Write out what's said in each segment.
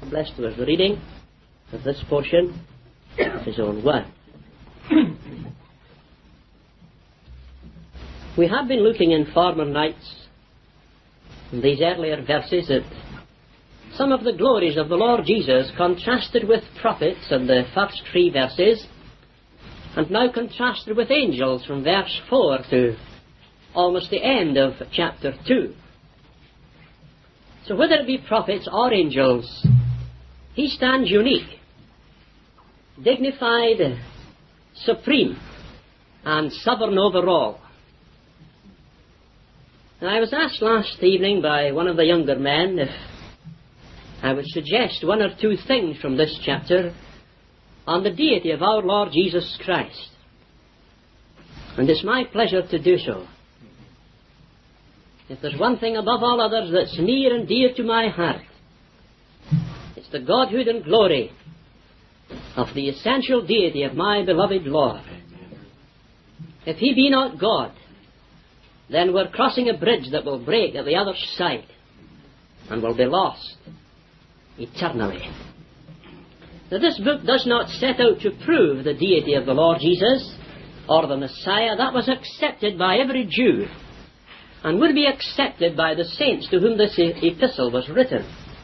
God bless to us the reading of this portion of His own word. We have been looking in former nights, in these earlier verses, at some of the glories of the Lord Jesus contrasted with prophets in the first 3 verses, and now contrasted with angels from verse 4 to almost the end of chapter 2. So whether it be prophets or angels, He stands unique, dignified, supreme, and sovereign over all. And I was asked last evening by one of the younger men if I would suggest 1 or 2 things from this chapter on the deity of our Lord Jesus Christ. And it's my pleasure to do so. If there's one thing above all others that's near and dear to my heart, it's the Godhood and glory of the essential deity of my beloved Lord. If He be not God, then we're crossing a bridge that will break at the other side and will be lost eternally. Now, this book does not set out to prove the deity of the Lord Jesus or the Messiah. That was accepted by every Jew and would be accepted by the saints to whom this epistle was written.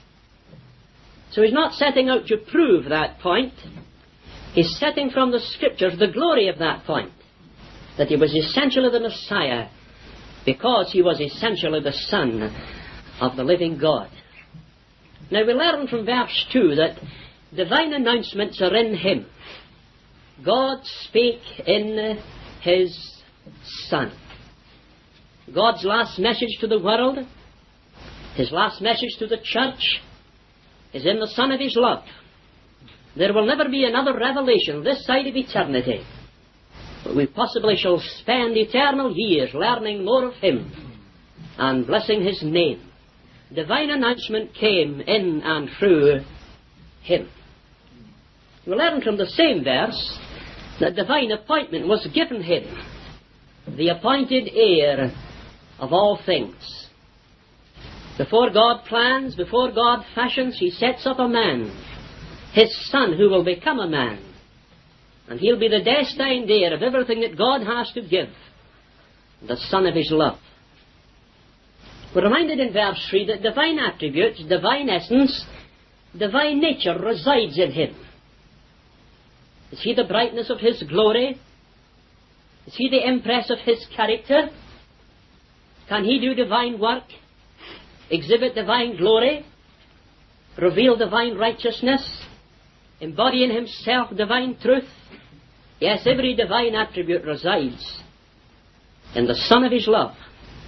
So he's not setting out to prove that point. He's setting from the Scriptures the glory of that point, that He was essentially the Messiah because He was essentially the Son of the living God. Now we learn from verse 2 that divine announcements are in Him. God spake in His Son. God's last message to the world, His last message to the church, is in the Son of His love. There will never be another revelation this side of eternity, but we possibly shall spend eternal years learning more of Him and blessing His name. Divine announcement came in and through Him. We learn from the same verse that divine appointment was given Him, the appointed heir of all things. Before God plans, before God fashions, He sets up a man, His Son, who will become a man. And He'll be the destined heir of everything that God has to give, the Son of His love. We're reminded in verse 3 that divine attributes, divine essence, divine nature resides in Him. Is He the brightness of His glory? Is He the impress of His character? Can He do divine work, exhibit divine glory, reveal divine righteousness, embody in Himself divine truth? Yes, every divine attribute resides in the Son of His love.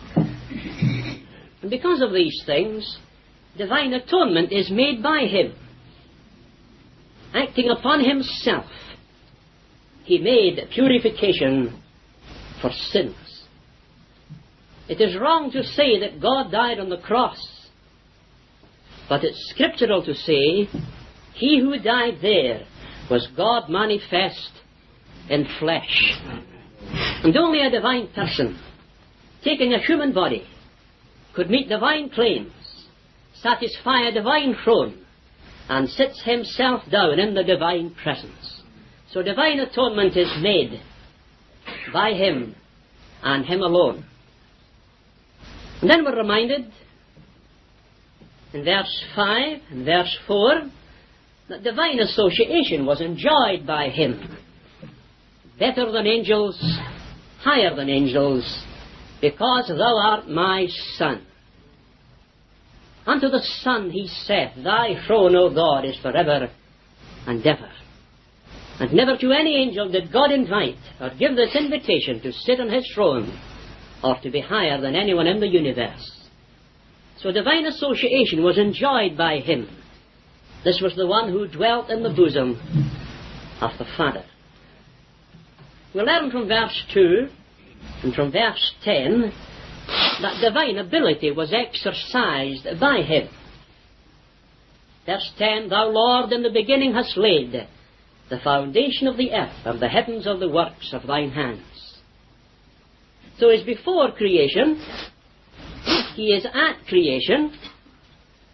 And because of these things, divine atonement is made by Him. Acting upon Himself, He made purification for sins. It is wrong to say that God died on the cross, but it's scriptural to say He who died there was God manifest in flesh. And only a divine person, taking a human body, could meet divine claims, satisfy a divine throne, and sits Himself down in the divine presence. So divine atonement is made by Him and Him alone. And then we're reminded in verse 5 and verse 4 that divine association was enjoyed by Him. Better than angels, higher than angels, because Thou art my Son. Unto the Son He saith, Thy throne, O God, is forever and ever. And never to any angel did God invite or give this invitation to sit on His throne or to be higher than anyone in the universe. So divine association was enjoyed by Him. This was the one who dwelt in the bosom of the Father. We learn from verse 2 and from verse 10 that divine ability was exercised by Him. Verse 10, Thou, Lord, in the beginning hast laid the foundation of the earth, and the heavens are the works of Thine hands. So as before creation, He is at creation,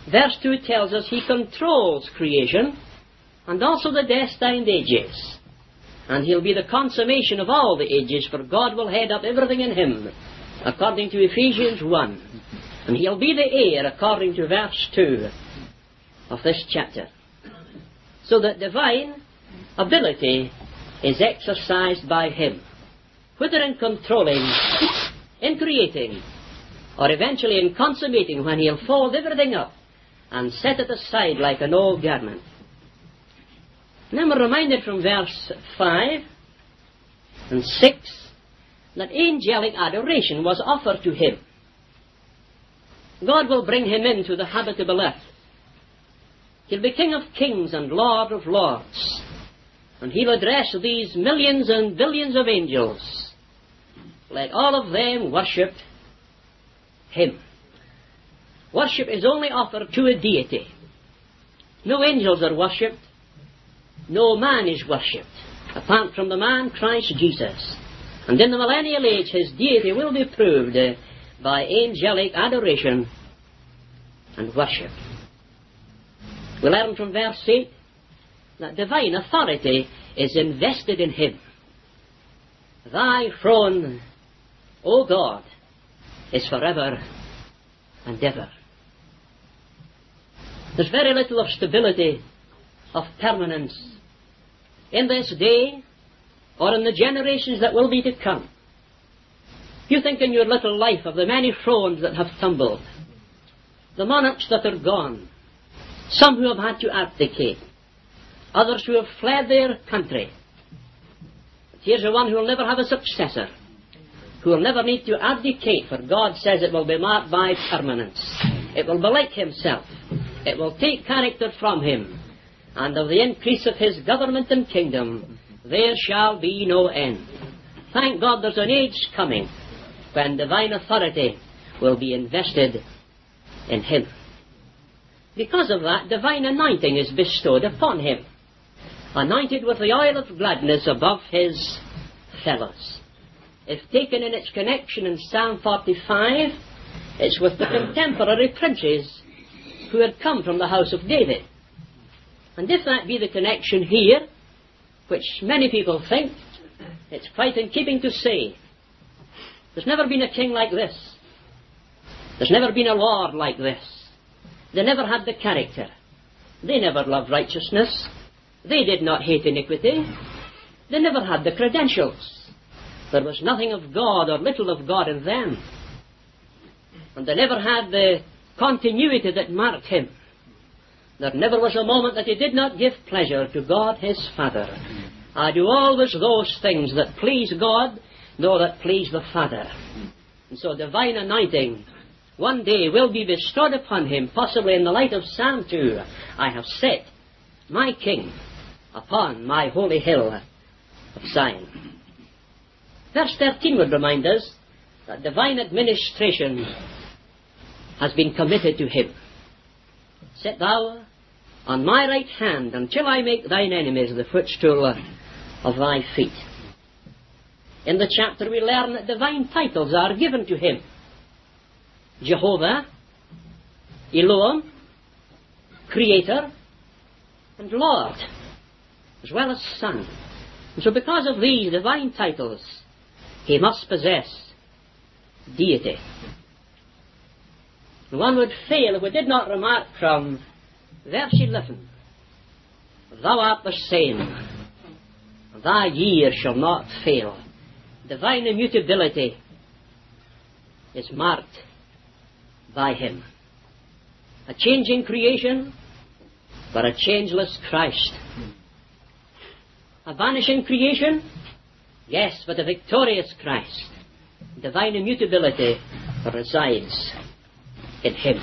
Verse 2 tells us He controls creation and also the destined ages. And He'll be the consummation of all the ages, for God will head up everything in Him, according to Ephesians 1. And He'll be the heir, according to verse 2 of this chapter. So that divine ability is exercised by Him, whether in controlling, in creating, or eventually in consummating, when He'll fold everything up and set it aside like an old garment. And then we're reminded from verse 5 and 6 that angelic adoration was offered to Him. God will bring Him into the habitable earth. He'll be King of kings and Lord of lords. And He'll address these millions and billions of angels. Let all of them worship Him. Worship is only offered to a deity. No angels are worshipped. No man is worshipped, apart from the man Christ Jesus. And in the millennial age, His deity will be proved by angelic adoration and worship. We learn from verse 8 that divine authority is invested in Him. Thy throne, O God, is forever and ever. There's very little of stability, of permanence, in this day or in the generations that will be to come. You think in your little life of the many thrones that have tumbled, the monarchs that are gone, some who have had to abdicate, others who have fled their country. But here's the one who will never have a successor, who will never need to abdicate, for God says it will be marked by permanence. It will be like Himself. It will take character from Him. And of the increase of His government and kingdom, there shall be no end. Thank God there's an age coming when divine authority will be invested in Him. Because of that, divine anointing is bestowed upon Him, anointed with the oil of gladness above His fellows. If taken in its connection in Psalm 45, it's with the contemporary princes who had come from the house of David. And if that be the connection here, which many people think, it's quite in keeping to say, there's never been a king like this. There's never been a lord like this. They never had the character. They never loved righteousness. They did not hate iniquity. They never had the credentials. There was nothing of God or little of God in them. And they never had the continuity that marked Him. There never was a moment that He did not give pleasure to God His Father. I do always those things that please God, nor that please the Father. And so divine anointing one day will be bestowed upon Him, possibly in the light of Psalm 2. I have set my King upon my holy hill of Zion. Verse 13 would remind us that divine administration has been committed to Him. Sit thou on my right hand until I make thine enemies the footstool of thy feet. In the chapter we learn that divine titles are given to Him. Jehovah, Elohim, Creator, and Lord, as well as Son. And so because of these divine titles, He must possess deity. One would fail if we did not remark from verse 11, Thou art the same, thy year shall not fail. Divine immutability is marked by Him. A changing creation, but a changeless Christ. A vanishing creation, yes, but a victorious Christ. Divine immutability resides in Him.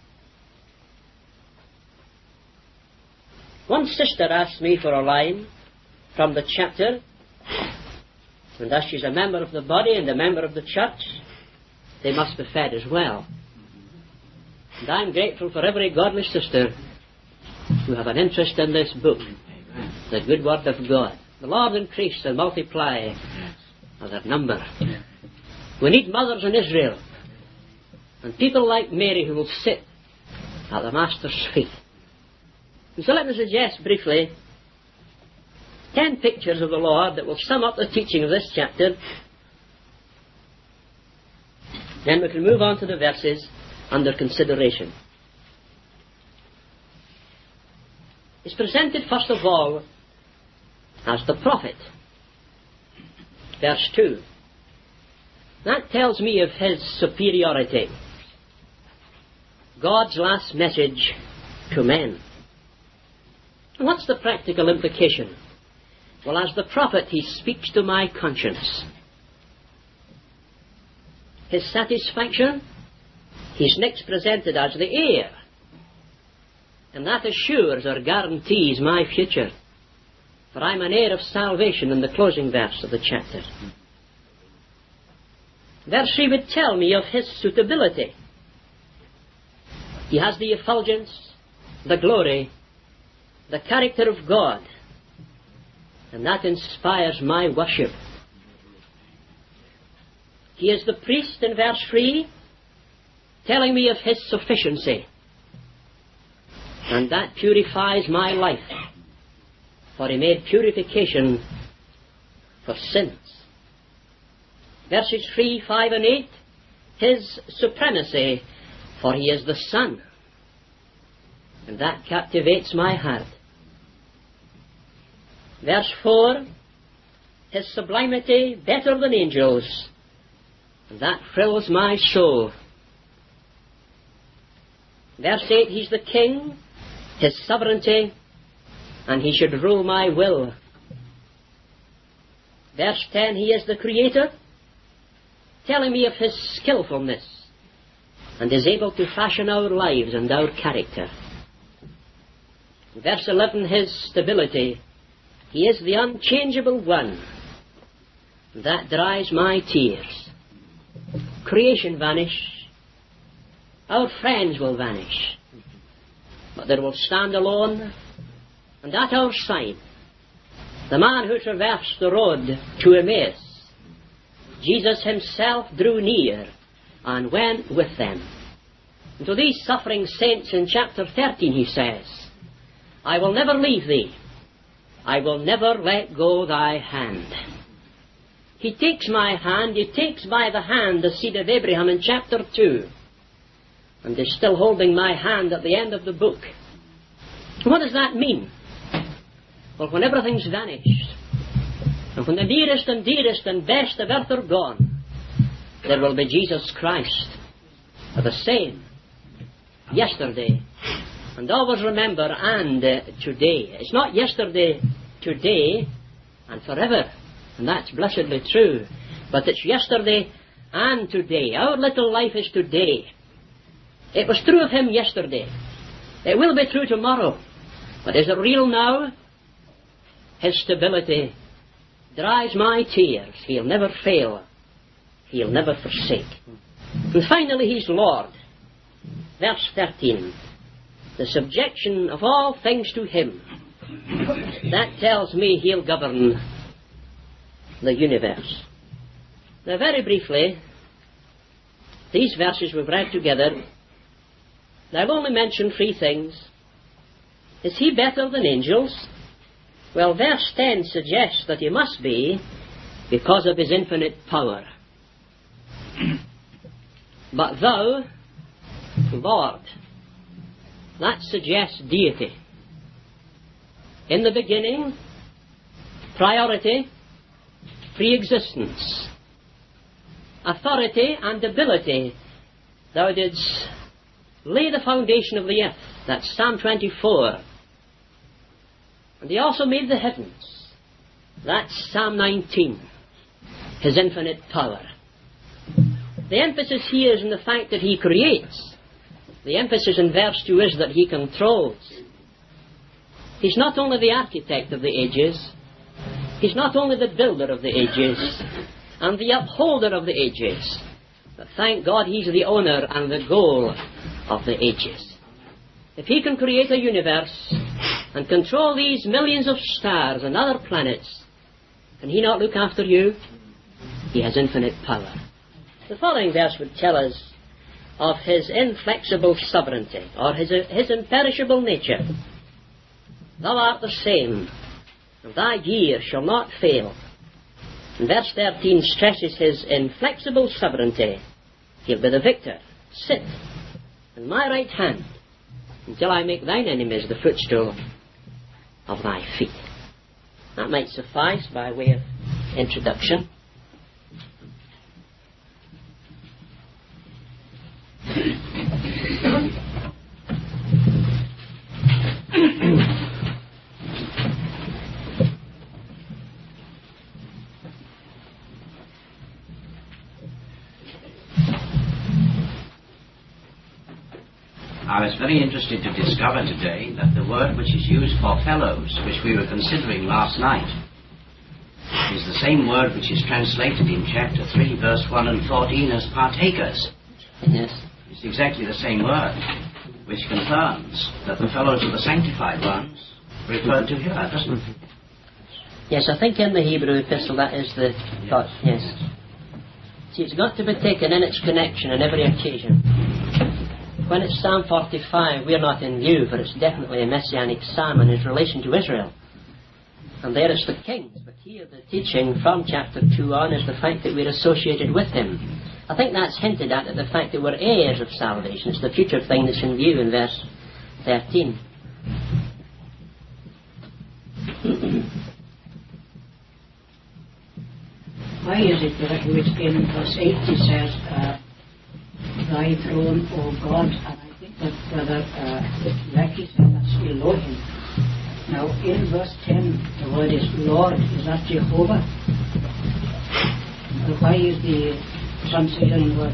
One sister asked me for a line from the chapter, and as she's a member of the body and a member of the church, they must be fed as well. And I'm grateful for every godly sister who have an interest in this book, the good word of God. The Lord increase and multiply their number. We need mothers in Israel, and people like Mary who will sit at the Master's feet. And so let me suggest briefly 10 pictures of the Lord that will sum up the teaching of this chapter. Then we can move on to the verses under consideration. He's presented first of all as the prophet. Verse 2. That tells me of his superiority. God's last message to men. And what's the practical implication? Well, as the prophet, he speaks to my conscience. His satisfaction, he's next presented as the heir. And that assures or guarantees my future. For I'm an heir of salvation in the closing verse of the chapter. Verse 3 would tell me of his suitability. He has the effulgence, the glory, the character of God. And that inspires my worship. He is the priest in verse 3, telling me of his sufficiency. And that purifies my life. For he made purification for sins. Verses 3, 5 and 8, his supremacy, for he is the Son. And that captivates my heart. Verse 4, his sublimity better than angels. And that thrills my soul. Verse 8, he's the King, his sovereignty, and he should rule my will. Verse 10, he is the Creator, telling me of his skillfulness, and is able to fashion our lives and our character. Verse 11, his stability. He is the unchangeable one. That dries my tears. Creation vanish. Our friends will vanish. But there will stand alone, and at our side, the man who traversed the road to Emmaus. Jesus himself drew near and went with them. And to these suffering saints in chapter 13 he says, I will never leave thee. I will never let go thy hand. He takes my hand, he takes by the hand the seed of Abraham in chapter 2, and is still holding my hand at the end of the book. What does that mean? Well, when everything's vanished, and when the nearest and dearest and best of earth are gone, there will be Jesus Christ, the same, yesterday, and always remember, and today. It's not yesterday, today, and forever, and that's blessedly true, but it's yesterday and today. Our little life is today. It was true of him yesterday. It will be true tomorrow. But is it real now? His stability dries my tears. He'll never fail. He'll never forsake. And finally, he's Lord. Verse 13. The subjection of all things to him. That tells me he'll govern the universe. Now, very briefly, these verses we've read together, I'll only mention 3 things. Is he better than angels? Well, verse 10 suggests that he must be because of his infinite power. But thou, Lord, that suggests deity. In the beginning, priority, pre-existence, authority and ability. Thou didst lay the foundation of the earth. That's Psalm 24. And he also made the heavens. That's Psalm 19. His infinite power. The emphasis here is in the fact that he creates. The emphasis in verse 2 is that he controls. He's not only the architect of the ages, he's not only the builder of the ages and the upholder of the ages, but thank God he's the owner and the goal of the ages. If he can create a universe and control these millions of stars and other planets, can he not look after you? He has infinite power. The following verse would tell us of his inflexible sovereignty, or his imperishable nature. Thou art the same, and thy year shall not fail. And verse 13 stresses his inflexible sovereignty. He'll be the victor. Sit in my right hand until I make thine enemies the footstool of thy feet. That might suffice by way of introduction. I was very interested to discover today that the word which is used for fellows, which we were considering last night, is the same word which is translated in chapter 3, verse 1 and 14 as partakers. Yes. It's exactly the same word, which confirms that the fellows of the sanctified ones referred to here, doesn't it? Yes, I think in the Hebrew epistle that is the thought, yes. See, it's got to be taken in its connection on every occasion. When it's Psalm 45, we're not in view, for it's definitely a messianic psalm in its relation to Israel. And there it's the kings, but here the teaching from chapter 2 on is the fact that we're associated with him. I think that's hinted at the fact that we're heirs of salvation. It's the future thing that's in view in verse 13. Why is it that in verse 8 it says, thy throne, O God, and I think that Brother Lecky said that's Elohim. Now, in verse 10, the word is Lord. Is that Jehovah? Why is the translating word?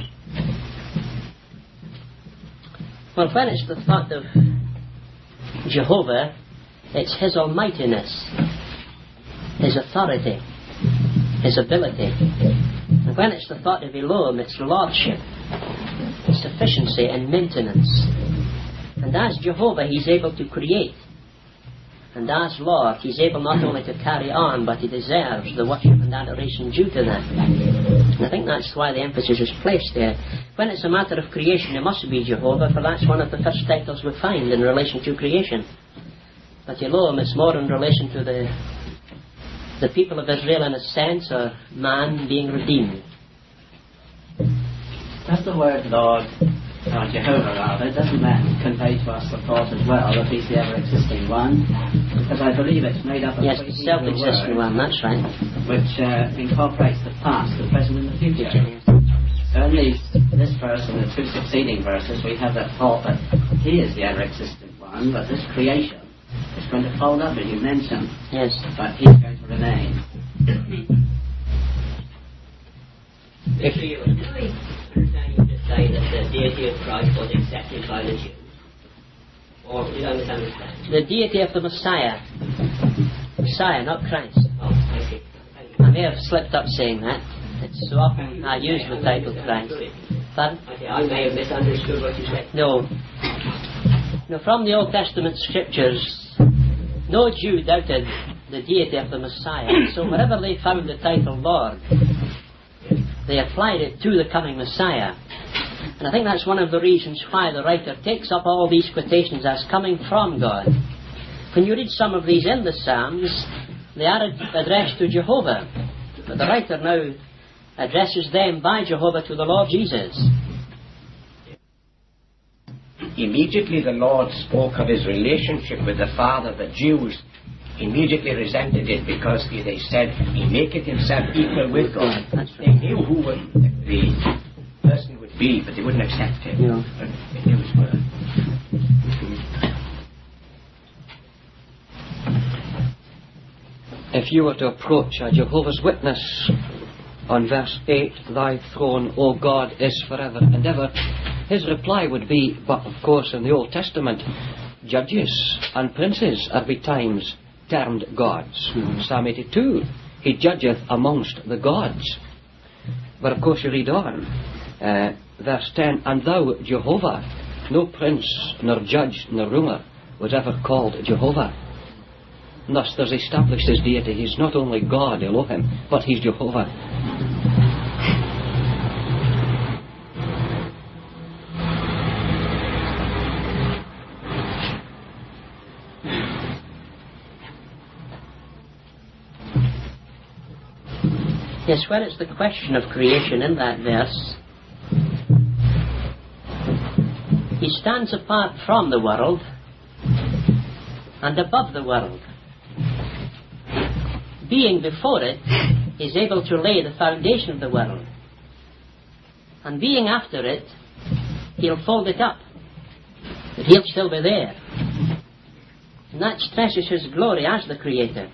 Well, when it's the thought of Jehovah, it's his almightiness, his authority, his ability. And when it's the thought of Elohim, it's lordship, sufficiency and maintenance. And as Jehovah, he's able to create. And as Lord, he's able not only to carry on, but he deserves the worship and adoration due to that. And I think that's why the emphasis is placed there. When it's a matter of creation, it must be Jehovah, for that's one of the first titles we find in relation to creation. But Elohim is more in relation to the people of Israel in a sense, or man being redeemed. Does the word Lord, or Jehovah rather, doesn't that convey to us the thought as well that he's the ever-existing one? Because I believe it's made up of yes, the self-existing one, that's right. Which incorporates the past, the present and the future. Only this verse and the two succeeding verses we have that thought that he is the ever-existent one, but this creation is going to fold up, as you mentioned. Yes. But he's going to remain. If you understand to say that the deity of Christ was accepted by the Jews, or you don't understand? The deity of the Messiah. Messiah, not Christ. Oh, I see. I may have slipped up saying that. It's so often I use the title Christ. Pardon? I may have misunderstood what you said. No. No, from the Old Testament scriptures, no Jew doubted the deity of the Messiah. So wherever they found the title Lord, they applied it to the coming Messiah. And I think that's one of the reasons why the writer takes up all these quotations as coming from God. When you read some of these in the Psalms, they are addressed to Jehovah. But the writer now addresses them by Jehovah to the Lord Jesus. Immediately the Lord spoke of his relationship with the Father. The Jews immediately resented it because they said he maketh himself equal with God. They knew who the person would be, but they wouldn't accept him. Yeah. But they knew his word. If you were to approach a Jehovah's Witness on verse 8, thy throne, O God, is forever and ever, his reply would be, but of course in the Old Testament, judges and princes are betimes termed gods. Psalm 82, he judgeth amongst the gods. But of course you read on, verse 10, and thou, Jehovah, no prince, nor judge, nor ruler was ever called Jehovah. Thus there's established his deity. He's not only God, Elohim, but he's Jehovah. Yes, when it's the question of creation in that verse, he stands apart from the world and above the world. Being before it, he's able to lay the foundation of the world. And being after it, he'll fold it up. But he'll still be there. And that stresses his glory as the Creator.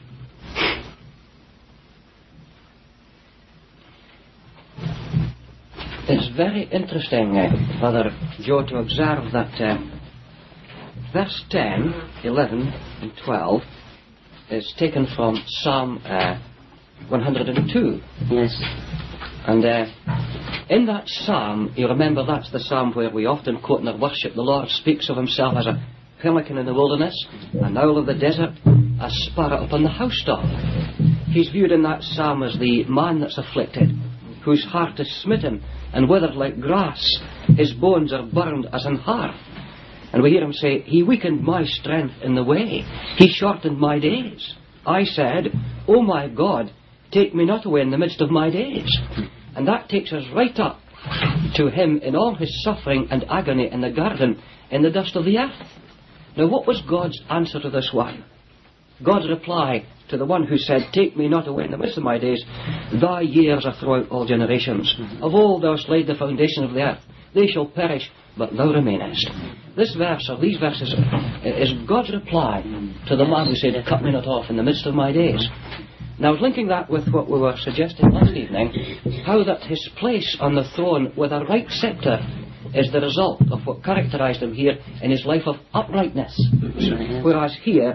It's very interesting, Father Joe, to observe that verse 10, 11 and 12 is taken from Psalm 102. Yes. And in that psalm, you remember that's the psalm where we often quote in our worship, the Lord speaks of himself as a pelican in the wilderness, an owl of the desert, a sparrow upon the housetop. He's viewed in that psalm as the man that's afflicted, whose heart is smitten and withered like grass. His bones are burned as an hearth. And we hear him say, he weakened my strength in the way. He shortened my days. I said, O my God, take me not away in the midst of my days. And that takes us right up to him in all his suffering and agony in the garden, in the dust of the earth. Now what was God's answer to this one? God's reply to the one who said, take me not away in the midst of my days, thy years are throughout all generations. Of old thou hast laid the foundation of the earth. They shall perish, but thou remainest. This verse, or these verses, is God's reply to the man who said, cut me not off in the midst of my days. Now, linking that with what we were suggesting last evening, how that his place on the throne with a right sceptre is the result of what characterised him here in his life of uprightness. Whereas here,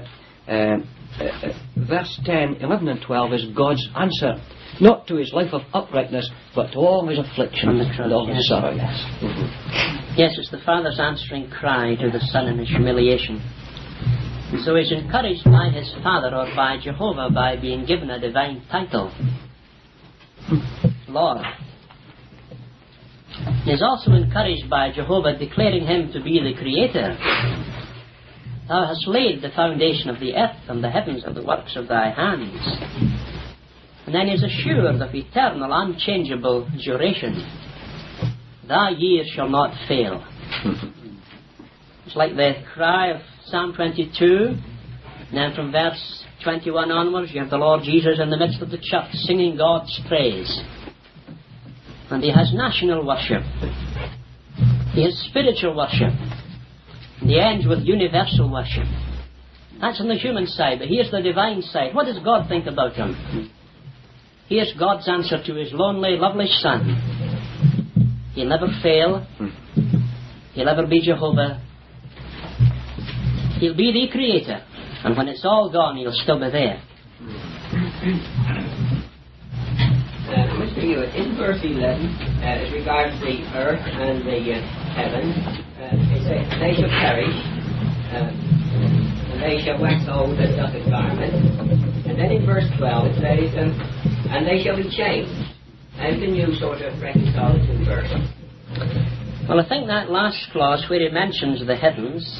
verse 10, 11 and 12 is God's answer, not to his life of uprightness, but to all his affliction and all his sorrow. Yes, it's the Father's answering cry to the Son in his humiliation. And so he's encouraged by his Father, or by Jehovah, by being given a divine title, Lord. He's also encouraged by Jehovah, declaring him to be the Creator. Thou hast laid the foundation of the earth, and the heavens are the works of thy hands. And then he's assured of eternal, unchangeable duration. Thy years shall not fail. It's like the cry of Psalm 22. And then from verse 21 onwards, you have the Lord Jesus in the midst of the church singing God's praise. And he has national worship. He has spiritual worship. And he ends with universal worship. That's on the human side, but here's the divine side. What does God think about him? Here's God's answer to his lonely, lovely Son. He'll never fail. He'll ever be Jehovah. He'll be the Creator. And when it's all gone, he'll still be there. Mr. Hewitt, in verse 11, as regards the earth and the heaven, it says, they shall perish, and they shall wax old as doth a garment. And then in verse 12 it says, and they shall be changed. How can you sort of reconcile the two verses? Well, I think that last clause where he mentions the heavens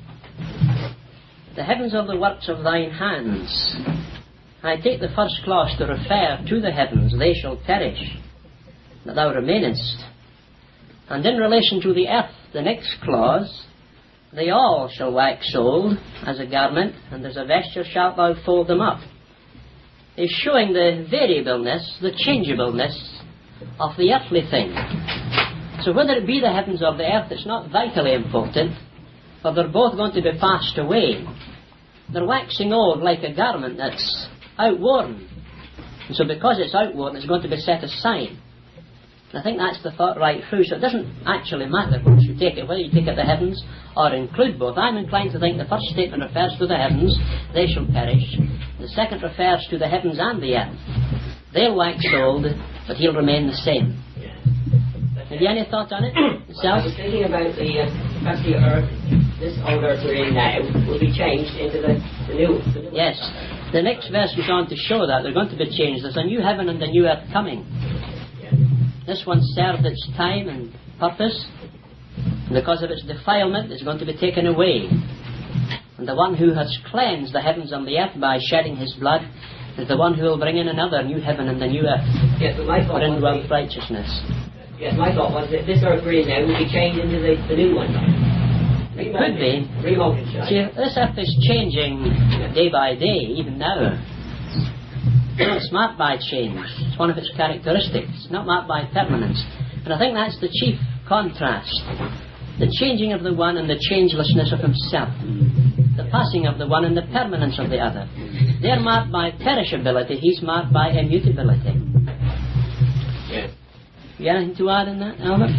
are the works of thine hands. I take the first clause to refer to the heavens, they shall perish, but thou remainest. And in relation to the earth, the next clause, they all shall wax old as a garment, and as a vesture shalt thou fold them up, is showing the variableness, the changeableness of the earthly thing. So whether it be the heavens or the earth, it's not vitally important, for they're both going to be passed away. They're waxing old like a garment that's outworn. And so because it's outworn, it's going to be set aside. And I think that's the thought right through. So it doesn't actually matter which you take it, whether you take it the heavens or include both. I'm inclined to think the first statement refers to the heavens, they shall perish. The second refers to the heavens and the earth. They'll wax old, but he'll remain the same. Have you any thoughts on it? I was thinking about the earth, this old earth we're in now, will be changed into the new. Yes. The next verse goes on to show that they're going to be changed. There's a new heaven and a new earth coming. This one served its time and purpose, and because of its defilement, it's going to be taken away. And the one who has cleansed the heavens and the earth by shedding his blood is the one who will bring in another new heaven and the new earth, Yes, but my for thought was indwelt righteousness. that this earth we're in now will be changed into the new one. It could be. Remolded, shall I? See, this earth is changing day by day, even now. It's marked by change. It's one of its characteristics. It's not marked by permanence. And I think that's the chief contrast. The changing of the one and the changelessness of himself. The passing of the one and the permanence of the other. They're marked by perishability. He's marked by immutability. Yes. You got anything to add in that, Albert?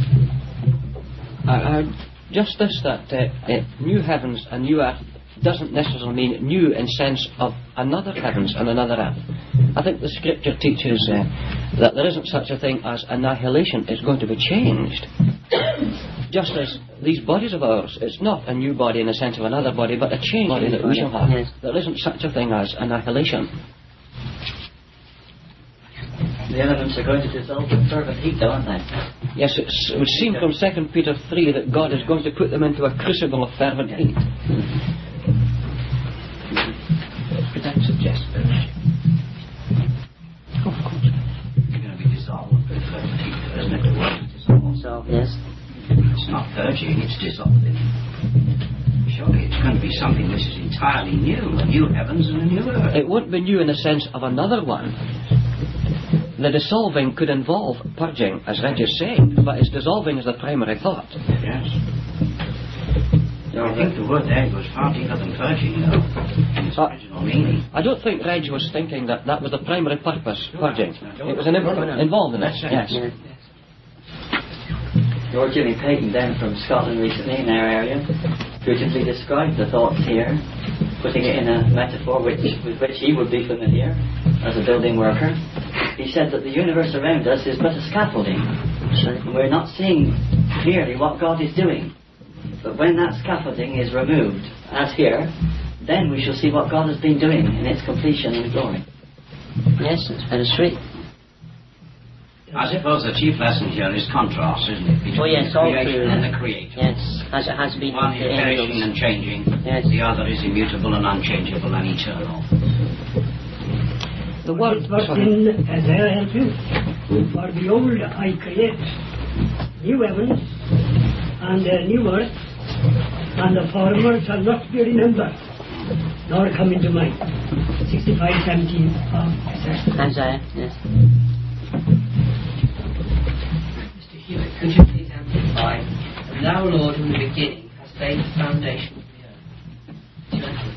Just this, that new heavens and new earth doesn't necessarily mean new in sense of another heavens and another earth. I think the scripture teaches that there isn't such a thing as annihilation. It's going to be changed. Just as these bodies of ours, it's not a new body in the sense of another body, but a changed body that we shall have. Yes. There isn't such a thing as annihilation. The elements are going to dissolve with fervent heat, though, aren't they? Yes, it would seem from 2 Peter 3 that God is going to put them into a crucible of fervent heat. Could I suggest that? Of course. You're going to be dissolved with fervent heat, isn't it? The word is dissolved. So, yes. It's not purging, it's dissolving. Surely it's going to be something which is entirely new, a new heavens and a new earth. It wouldn't be new in the sense of another one. The dissolving could involve purging, as Reg is saying, but its dissolving is the primary thought. Yes. I think the word there goes far deeper than purging, though, in its original meaning. I don't think Reg was thinking that that was the primary purpose, purging. It was involved in it, yes. Lord Jimmy Payton, then from Scotland recently, in our area, beautifully described the thoughts here, putting it in a metaphor with which he would be familiar as a building worker. He said that the universe around us is but a scaffolding. And we're not seeing clearly what God is doing. But when that scaffolding is removed, as here, then we shall see what God has been doing in its completion and glory. Yes, it's very sweet. I suppose the chief lesson here is contrast, isn't it? Between yes, the all creation true. and the creator. Yes, as it has been One with is the perishing and angels. changing. Yes. The other is immutable and unchangeable and eternal. The word, It was in Isaiah 2. For behold, I create new heavens and a new earth, and the former shall not be remembered, nor come into mind. 65:17 of Isaiah. Isaiah, yes. Mr. Hewitt, could you please amplify? And thou, Lord, in the beginning hast laid the foundation of the earth.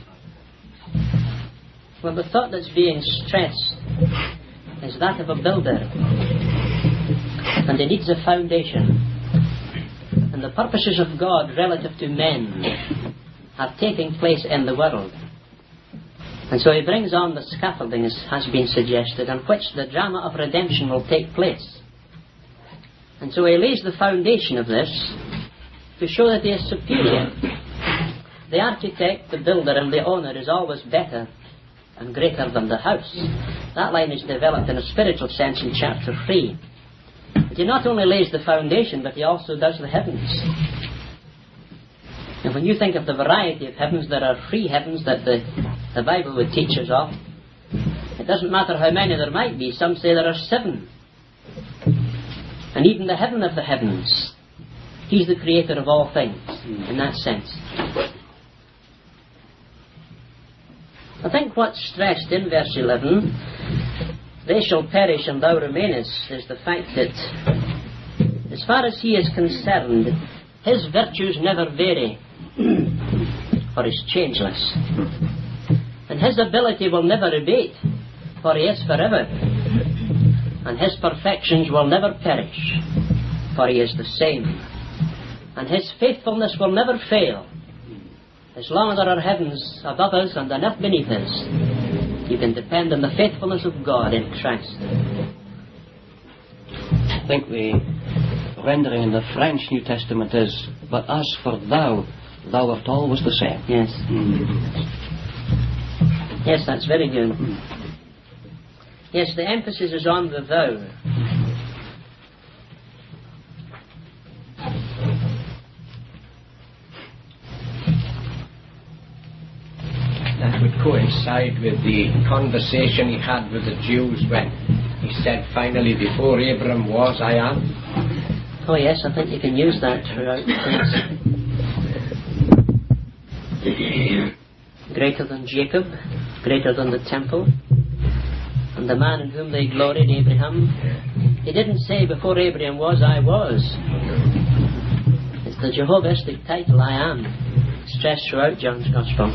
Well, the thought that's being stressed is that of a builder. And he needs a foundation. And the purposes of God relative to men are taking place in the world. And so he brings on the scaffolding, as has been suggested, on which the drama of redemption will take place. And so he lays the foundation of this to show that he is superior. The architect, the builder, and the owner is always better and greater than the house. That line is developed in a spiritual sense in chapter 3. But he not only lays the foundation, but he also does the heavens. And when you think of the variety of heavens, there are 3 heavens that the Bible would teach us of. It doesn't matter how many there might be. Some say there are 7. And even the heaven of the heavens, he's the creator of all things, in that sense. I think what's stressed in verse 11, they shall perish and thou remainest, is the fact that as far as he is concerned, his virtues never vary, for he's changeless. And his ability will never abate, for he is forever. And his perfections will never perish, for he is the same. And his faithfulness will never fail. As long as there are heavens above us and an earth beneath us, you can depend on the faithfulness of God in Christ. I think the rendering in the French New Testament is, but as for thou, thou art always the same. Yes. Yes, that's very good. Yes, the emphasis is on the thou. that would coincide with the conversation he had with the Jews when he said finally, before Abraham was, I am. Oh yes, I think you can use that throughout things. Greater than Jacob, greater than the temple, and the man in whom they gloried, Abraham. He didn't say before Abraham was, I was. It's the Jehovistic title, I am, stressed throughout John's Gospel.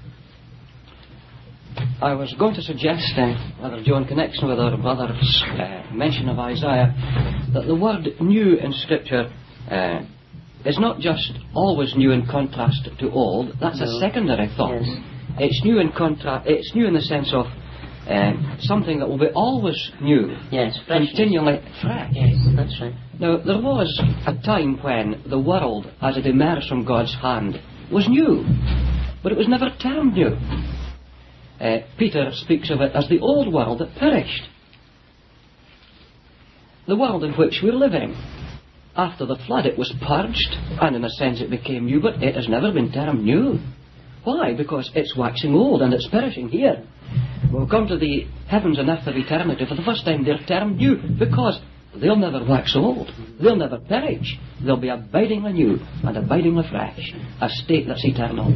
I was going to suggest, Brother Joe, in connection with our brother's mention of Isaiah, that the word new in Scripture is not just always new in contrast to old. That's a secondary thought. Yes. It's new in it's new in the sense of something that will be always new. Yes, fresh. Continually fresh. Yes, that's right. Now, there was a time when the world, as it emerged from God's hand, was new, but it was never termed new. Peter speaks of it as the old world that perished. The world in which we're living. After the flood it was purged, and in a sense it became new, but it has never been termed new. Why? Because it's waxing old and it's perishing here. When we come to the heavens and earth of eternity, for the first time they're termed new, because they'll never wax old. They'll never perish. They'll be abidingly new and abidingly fresh. A state that's eternal.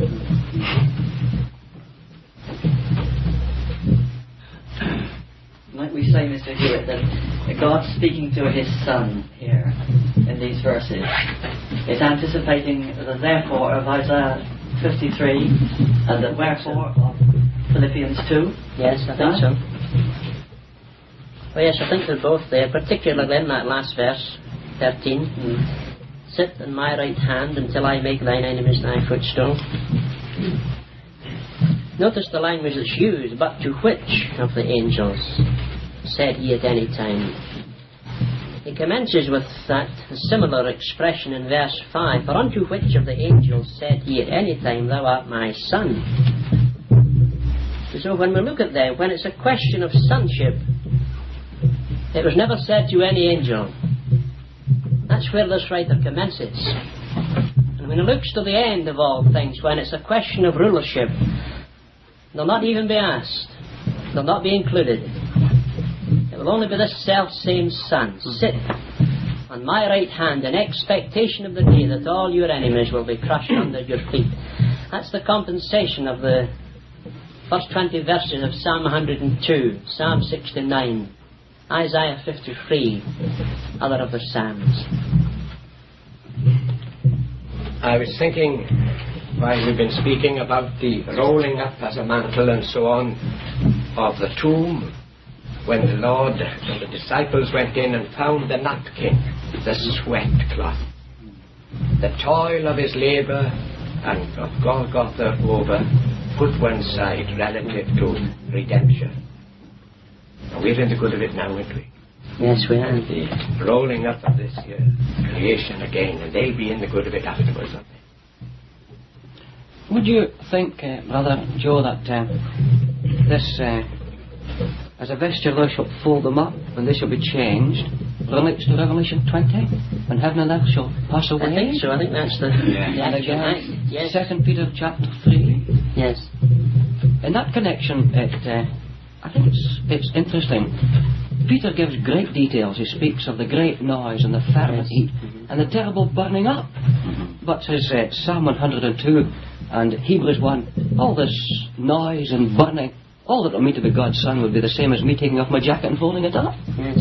Might we say, Mr. Hewitt, that God speaking to his Son here in these verses is anticipating the therefore of Isaiah 53 and the wherefore of Philippians 2? Yes, I think so. Well, yes, I think they're both there, particularly in that last verse, 13. Sit in my right hand until I make thine enemies thy footstool. Notice the language that's used, but to which of the angels said he at any time. He commences with that similar expression in verse 5, for unto which of the angels said he at any time, thou art my son. So when we look at them, when it's a question of sonship, it was never said to any angel. That's where this writer commences. And when he looks to the end of all things, when it's a question of rulership, they'll not even be asked. They'll not be included. It will only be this self-same Son. Sit on my right hand in expectation of the day that all your enemies will be crushed under your feet. That's the compensation of the first 20 verses of Psalm 102, Psalm 69, Isaiah 53, other of the Psalms. I was thinking, while we've been speaking about the rolling up as a mantle and so on of the tomb, when the Lord and the disciples went in and found the napkin, the sweat cloth, the toil of his labour and of Golgotha over, put one side relative to redemption. And we're in the good of it now, aren't we? Yes, we are. The rolling up of this creation again, and they'll be in the good of it afterwards, aren't they? Would you think, Brother Joe, that this, as a vesture thou shalt fold them up, and they shall be changed, relates to Revelation 20, when heaven and earth shall pass away? I think so. I think that's the And again, yes. 2 Peter chapter 3. Yes. In that connection, I think it's interesting. Peter gives great details. He speaks of the great noise and the fervent heat and the terrible burning up. But his Psalm 102 and Hebrews 1, all this noise and burning, all that will mean to be God's Son would be the same as me taking off my jacket and folding it up. Yes.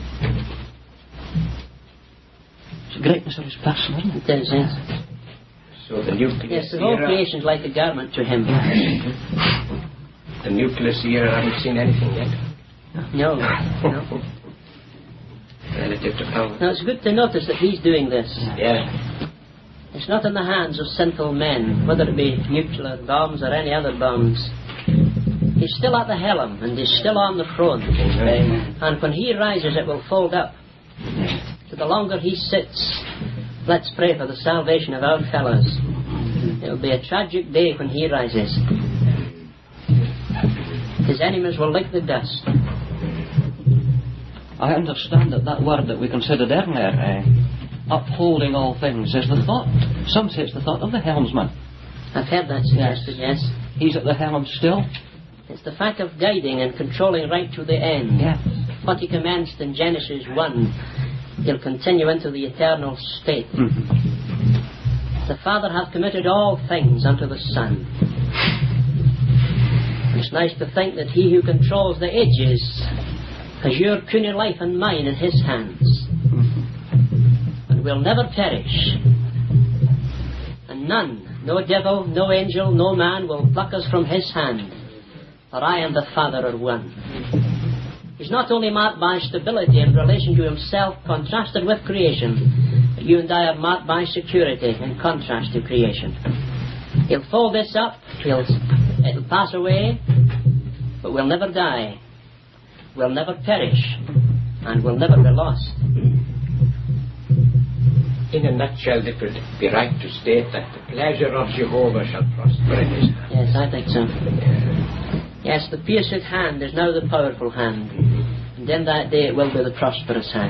It's the greatness of his person, isn't it? It is, yes. So the nucleus Yes, the whole era, creation's like a garment to him. the nucleus era, I haven't seen anything yet. No. Relative to power. Now, it's good to notice that he's doing this. Yeah. It's not in the hands of sinful men, whether it be nuclear bombs or any other bombs. He's still at the helm, and he's still on the throne. And when he rises, it will fold up. So the longer he sits, let's pray for the salvation of our fellows. It will be a tragic day when he rises. His enemies will lick the dust. I understand that word that we considered earlier, upholding all things, is the thought. Some say it's the thought of the helmsman. I've heard that suggested, yes. He's at the helm still. It's the fact of guiding and controlling right to the end. Yes. What he commenced in Genesis 1, he'll continue into the eternal state. Mm-hmm. The Father hath committed all things unto the Son. It's nice to think that he who controls the ages has your puny life and mine in his hands, and will never perish. And none, no devil, no angel, no man will pluck us from his hand, for I and the Father are one. He's not only marked by stability in relation to himself contrasted with creation, but you and I are marked by security in contrast to creation. He'll fold this up, it'll pass away, but we'll never die, we'll never perish, and we'll never be lost. In a nutshell, it would be right to state that the pleasure of Jehovah shall prosper in his hand. Yes, I think so. Yes, the pierced hand is now the powerful hand, and in that day it will be the prosperous hand.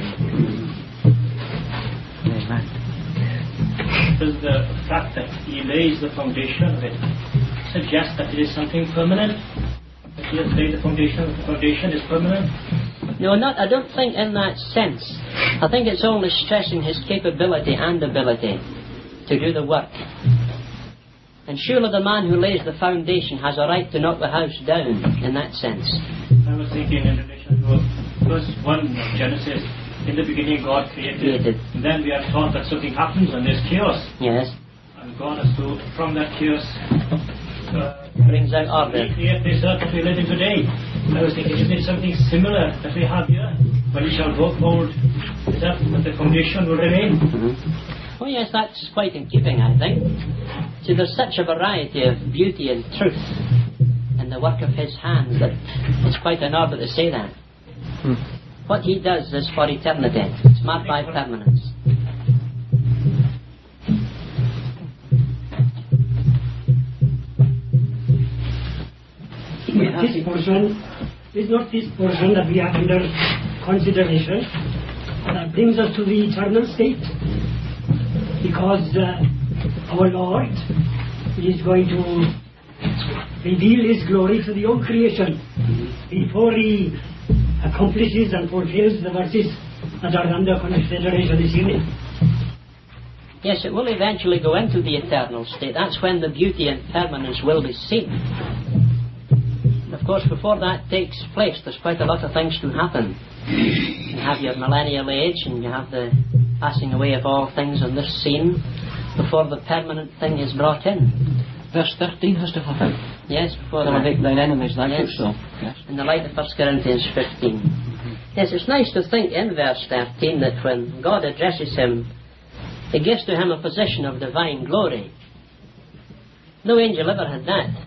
Amen. Does the fact that he lays the foundation of it suggest that it is something permanent? That he has laid the foundation is permanent? No, I don't think in that sense. I think it's only stressing his capability and ability to do the work. And surely the man who lays the foundation has a right to knock the house down in that sense. I was thinking in relation to verse 1 of Genesis. In the beginning God created. And then we are taught that something happens and there's chaos. Yes. And God has to, from that chaos, brings out order. Recreate this earth that we live in today. I was thinking, isn't it something similar that we have here? When we shall go forward, is that the foundation will remain? Mm-hmm. Oh yes, that's quite in keeping, I think. See, there's such a variety of beauty and truth in the work of his hands that it's quite an order to say that. What he does is for eternity. It's marked by permanence. This portion is not this portion that we have under consideration that brings us to the eternal state, because our Lord is going to reveal his glory to the whole creation before he accomplishes and fulfills the verses that are under consideration this evening. Yes, it will eventually go into the eternal state. That's when the beauty and permanence will be seen. Of course, before that takes place, there's quite a lot of things to happen. You have your millennial age, and you have the passing away of all things on this scene before the permanent thing is brought in. Verse 13 has to happen. Yes, before that. Make thine enemies thy footstool. Yes. In the light of 1 Corinthians 15. Yes, it's nice to think in verse 13 that when God addresses him, he gives to him a position of divine glory. No angel ever had that.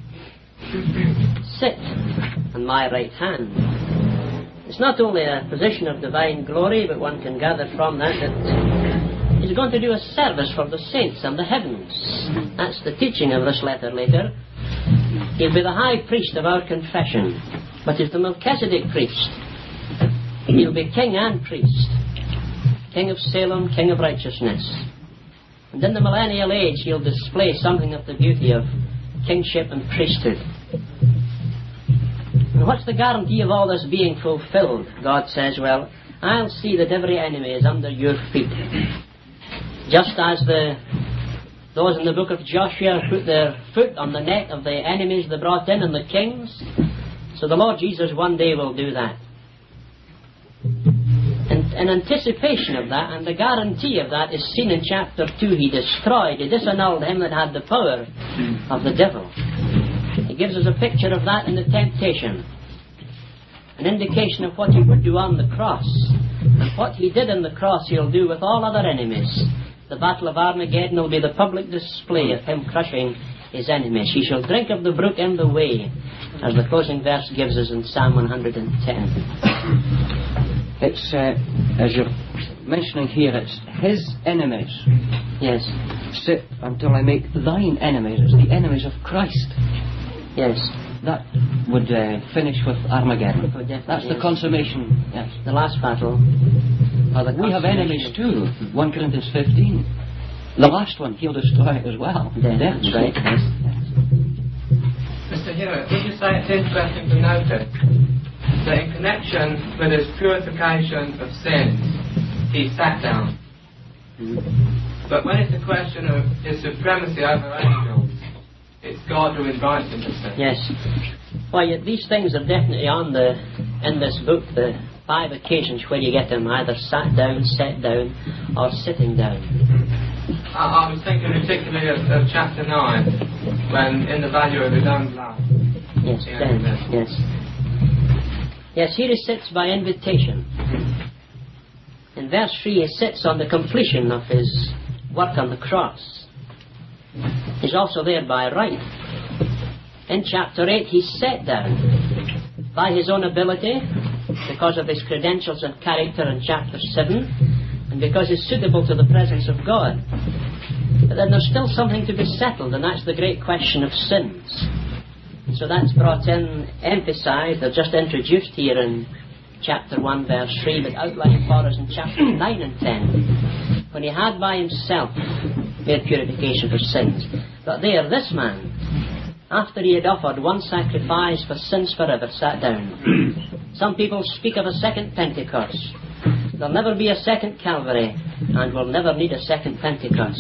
Sit on my right hand. It's not only a position of divine glory, but one can gather from that he's going to do a service for the saints and the heavens. That's the teaching of this letter later. He'll be the high priest of our confession, but he's the Melchizedek priest. He'll be king and priest, king of Salem, king of righteousness. And in the millennial age he'll display something of the beauty of kingship and priesthood. And what's the guarantee of all this being fulfilled? God says, well, I'll see that every enemy is under your feet. Just as those in the book of Joshua put their foot on the neck of the enemies they brought in and the kings, so the Lord Jesus one day will do that. And in anticipation of that, and the guarantee of that is seen in chapter 2. He disannulled him that had the power of the devil. He gives us a picture of that in the temptation. An indication of what he would do on the cross. And what he did on the cross he'll do with all other enemies. The battle of Armageddon will be the public display of him crushing his enemies. He shall drink of the brook in the way, as the closing verse gives us in Psalm 110. It's, as you're mentioning here, it's his enemies. Yes. Sit until I make thine enemies. It's the enemies of Christ. Yes. That would finish with Armageddon. That's the consummation. Yes. The last battle. We have enemies too. 1 Corinthians 15. The last one, he'll destroy it as well. That's right. Yes. Mr. Hewitt, would you say it's interesting to notice that in connection with his purification of sins, he sat down. But when it's a question of his supremacy over angels, it's God who invites him to sin. Yes. Well, these things are definitely in this book, the 5 occasions where you get them either sat down, sat down, or sitting down. I was thinking particularly of chapter 9, when in the value of his own blood. Yes, then, yes. Yes, here he sits by invitation. In verse 3, he sits on the completion of his work on the cross. He's also there by right. In chapter 8, he sat down by his own ability, because of his credentials and character in chapter 7, and because he's suitable to the presence of God. But then there's still something to be settled, and that's the great question of sins. And so that's brought in, emphasized, or just introduced here in chapter 1, verse 3, but outlined for us in chapters 9 and 10, when he had by himself made purification for sins. But there, this man, after he had offered one sacrifice for sins forever, sat down. Some people speak of a second Pentecost. There'll never be a second Calvary, and we'll never need a second Pentecost.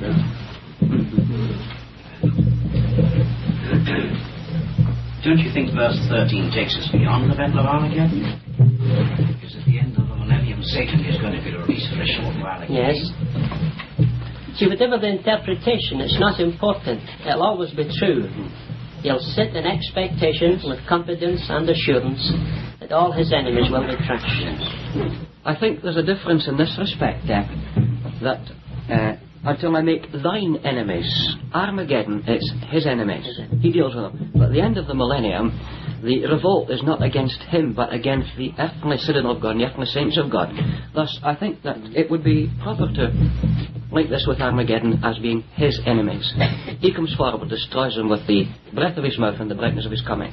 Don't you think verse 13 takes us beyond the Battle of Armageddon? Because at the end of the millennium, Satan is going to be released for a short while again. Yes. See, whatever the interpretation, it's not important. It'll always be true. He'll sit in expectation with confidence and assurance that all his enemies will be crushed. I think there's a difference in this respect, that until I make thine enemies, Armageddon, it's his enemies. He deals with them. But at the end of the millennium, the revolt is not against him, but against the earthly citadel of God and the earthly saints of God. Thus, I think that it would be proper to link this with Armageddon as being his enemies. He comes forward, destroys them with the breath of his mouth and the brightness of his coming.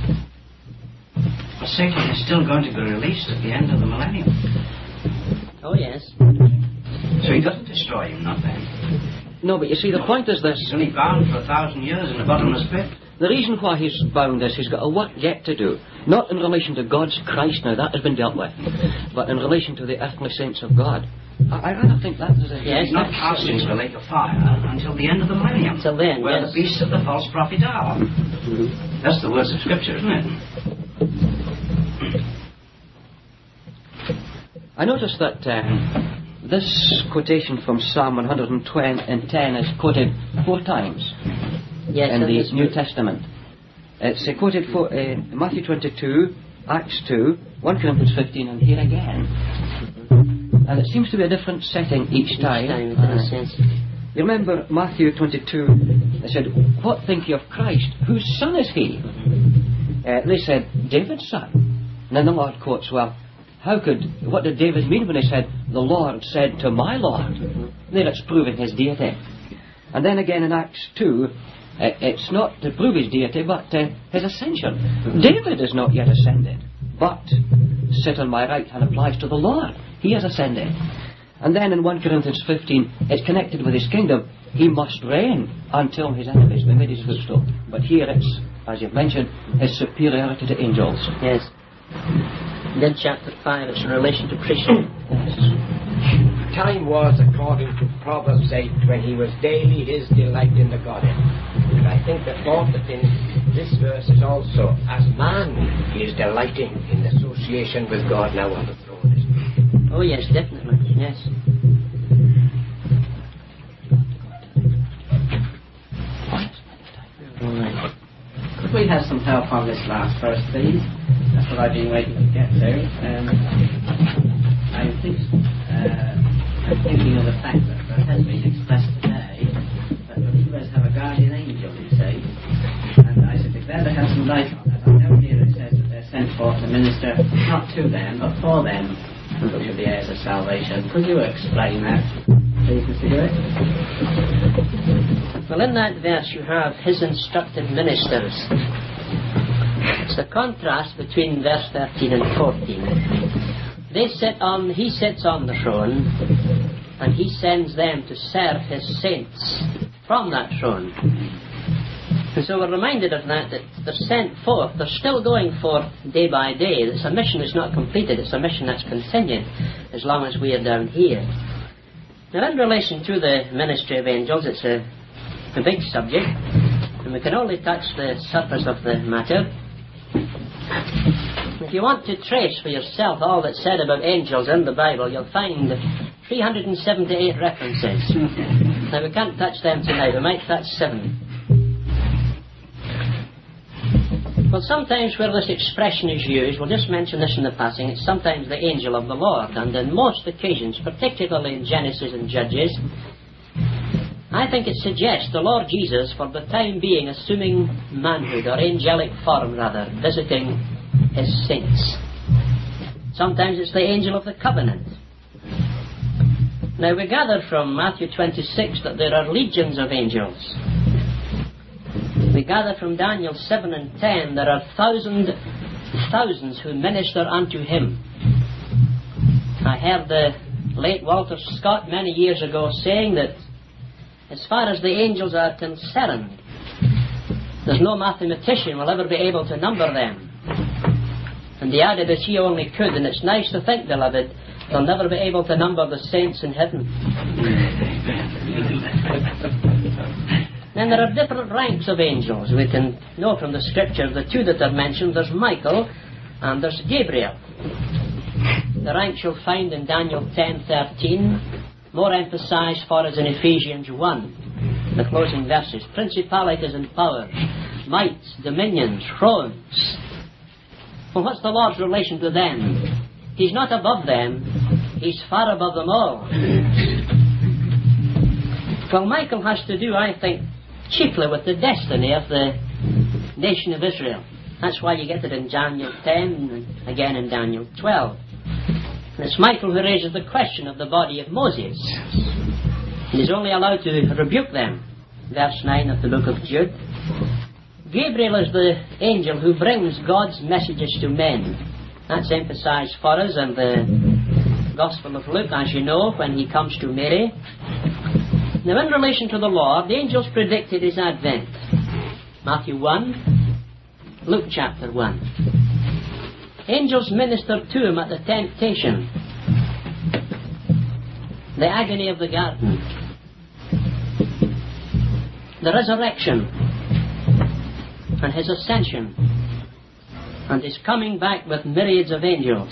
But Satan is still going to be released at the end of the millennium. Oh, yes. So he doesn't destroy him, not then. No, but you see, the point is this. He's only bound for 1,000 years in a bottomless pit. The reason why he's bound is he's got a work yet to do. Not in relation to God's Christ, now that has been dealt with, but in relation to the earthly saints of God. I rather think that is a... Yes, he's not cast into the lake of fire until the end of the millennium. Until then, where yes. the beasts of the false prophet are. That's the words of Scripture, isn't it? I noticed that this quotation from Psalm 110 is quoted 4 times in the New Testament. It's quoted in Matthew 22, Acts 2, 1 Corinthians 15, and here again. And it seems to be a different setting each time. You remember Matthew 22, they said, "What think you of Christ? Whose son is he?" They said, "David's son." And then the Lord quotes, well, what did David mean when he said, "The Lord said to my Lord"? There it's proving his deity. And then again in Acts 2, it's not to prove his deity, but his ascension. David is not yet ascended, but sit on my right hand applies to the Lord. He has ascended. And then in 1 Corinthians 15, it's connected with his kingdom. He must reign until his enemies be made his footstool. But here it's, as you've mentioned, his superiority to angels. Yes. Then chapter 5, it's in relation to priesthood. Time was, according to Proverbs 8, when he was daily his delight in the Godhead. And I think the thought that in this verse is also, as man, he is delighting in association with God now on the throne. Oh, yes, definitely, yes. All right. Could we have some help on this last verse, please? That's what I've been waiting to get to. I'm thinking of the fact that it has been expressed today that believers have a guardian angel, you see. And I should be glad to have some light on that. I know here it says that they're sent forth to minister not to them, but for them, which are the heirs of salvation. Could you explain that, please, Mr. Hewitt? Well, in that verse you have his instructed ministers. It's the contrast between verse 13 and 14. He sits on the throne, and he sends them to serve his saints from that throne. And so we're reminded of that they're sent forth, they're still going forth day by day. It's a mission that's not completed, it's a mission that's continued as long as we are down here. Now, in relation to the ministry of angels, it's a big subject, and we can only touch the surface of the matter. If you want to trace for yourself all that's said about angels in the Bible, you'll find 378 references. Now, we can't touch them tonight, we might touch 7. Well, sometimes where this expression is used, we'll just mention this in the passing, it's sometimes the angel of the Lord, and in most occasions, particularly in Genesis and Judges, I think it suggests the Lord Jesus, for the time being, assuming manhood, or angelic form rather, visiting his saints. Sometimes it's the angel of the covenant. Now we gather from Matthew 26 that there are legions of angels. We gather from Daniel 7 and 10 there are thousands who minister unto him. I heard the late Walter Scott many years ago saying that as far as the angels are concerned, there's no mathematician will ever be able to number them. And he added as he only could, and it's nice to think, beloved, they'll never be able to number the saints in heaven. Then there are different ranks of angels. We can know from the scripture the two that are mentioned. There's Michael and there's Gabriel. The ranks you'll find in Daniel 10:13, more emphasized for us in Ephesians 1, the closing verses. Principalities and powers, mights, dominions, thrones. Well, what's the Lord's relation to them? He's not above them. He's far above them all. Well, Michael has to do, I think, chiefly with the destiny of the nation of Israel. That's why you get it in Daniel 10 and again in Daniel 12. And it's Michael who raises the question of the body of Moses. And he's only allowed to rebuke them. Verse 9 of the book of Jude. Gabriel is the angel who brings God's messages to men. That's emphasized for us in the Gospel of Luke, as you know, when he comes to Mary. Now, in relation to the Lord, the angels predicted his advent. Matthew 1, Luke chapter 1. Angels ministered to him at the temptation, the agony of the garden, the resurrection, and his ascension, and his coming back with myriads of angels.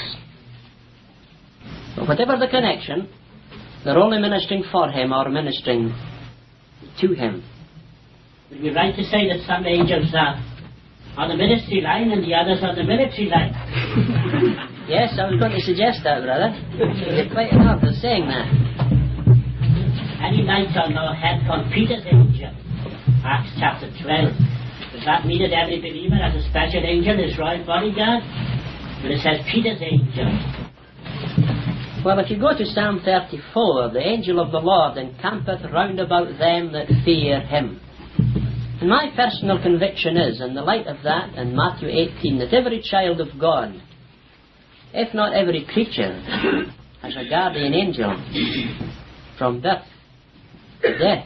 But whatever the connection, they're only ministering for him or ministering to him. Would it be right to say that some angels are on the ministry line and the others on the military line? Yes, I was going to suggest that, brother. You're quite enough for saying that. Any light on our head on Peter's angel? Acts chapter 12. Does that mean that every believer has a special angel, his royal bodyguard? But it says Peter's angel. Well, if you go to Psalm 34, the angel of the Lord encampeth round about them that fear him. And my personal conviction is, in the light of that, in Matthew 18, that every child of God, if not every creature, has a guardian angel from birth to death.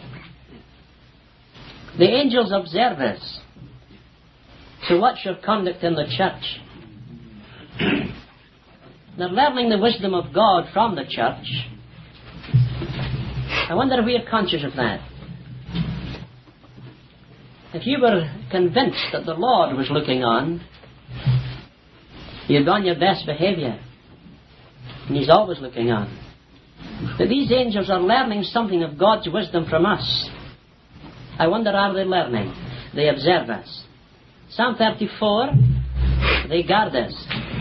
The angels observe us. So what's your conduct in the church? They're learning the wisdom of God from the church. I wonder if we are conscious of that. If you were convinced that the Lord was looking on, you'd be on your best behaviour. And he's always looking on. But these angels are learning something of God's wisdom from us. I wonder, are they learning? They observe us. Psalm 34, they guard us.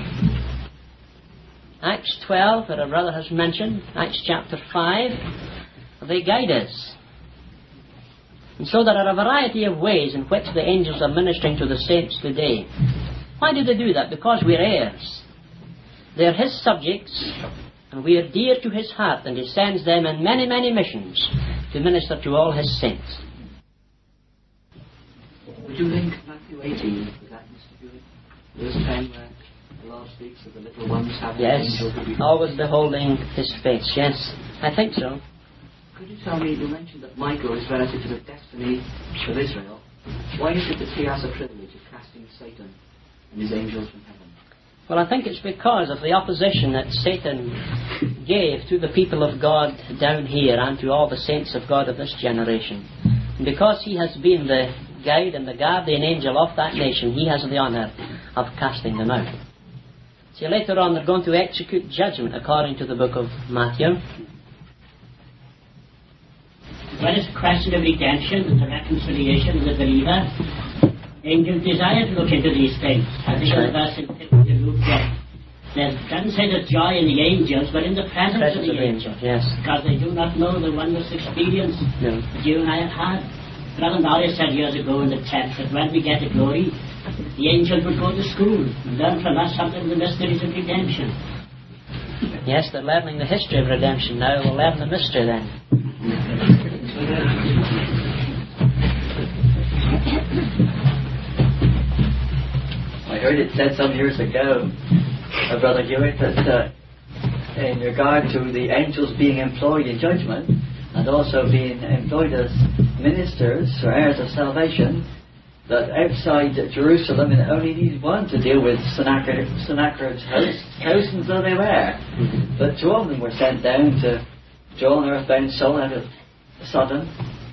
Acts 12, that our brother has mentioned, Acts chapter 5, they guide us. And so there are a variety of ways in which the angels are ministering to the saints today. Why do they do that? Because we're heirs. They're his subjects, and we are dear to his heart, and he sends them in many, many missions to minister to all his saints. Would you link Matthew 18 with that, Mr. Hewitt? There's a time where the Lord speaks of the little ones having yes, angels. always beholding his face. Yes, I think so. Could you tell me, you mentioned that Michael is relative to the destiny of Israel. Why is it that he has a privilege of casting Satan and his angels from heaven? Well, I think it's because of the opposition that Satan gave to the people of God down here and to all the saints of God of this generation. And because he has been the guide and the guardian angel of that nation, he has the honour of casting them out. See, later on they're going to execute judgment according to the book of Matthew. When it's a question of redemption and the reconciliation of the believer, angels desire to look into these things. I think the verse in Luke says, doesn't say there's joy in the angels, but in the presence of the angels. Yes. Because they do not know the wondrous experience that you and I have had. Brother Norris said years ago in the tent that when we get to glory, the angels would go to school and learn from us something of the mysteries of redemption. Yes, they're learning the history of redemption now. We'll learn the mystery then. I heard it said some years ago, Brother Hewitt, that in regard to the angels being employed in judgment and also being employed as ministers or heirs of salvation, that outside Jerusalem it only needs one to deal with Sennacherib's host, thousands though they were. But two of them were sent down to draw an earthbound soul out of Sodom.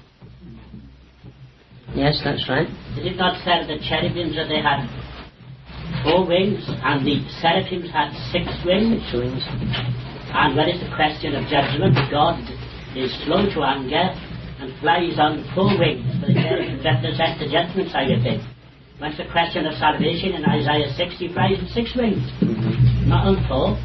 Yes, that's right. Did it not say the cherubims that they had 4 wings and the seraphims had 6 wings? 6 wings. And when it's a question of judgment, God is slow to anger and flies on 4 wings. The cherubim represent the judgment side of it. When it's a question of salvation in Isaiah 6, he flies on 6 wings. Not on 4.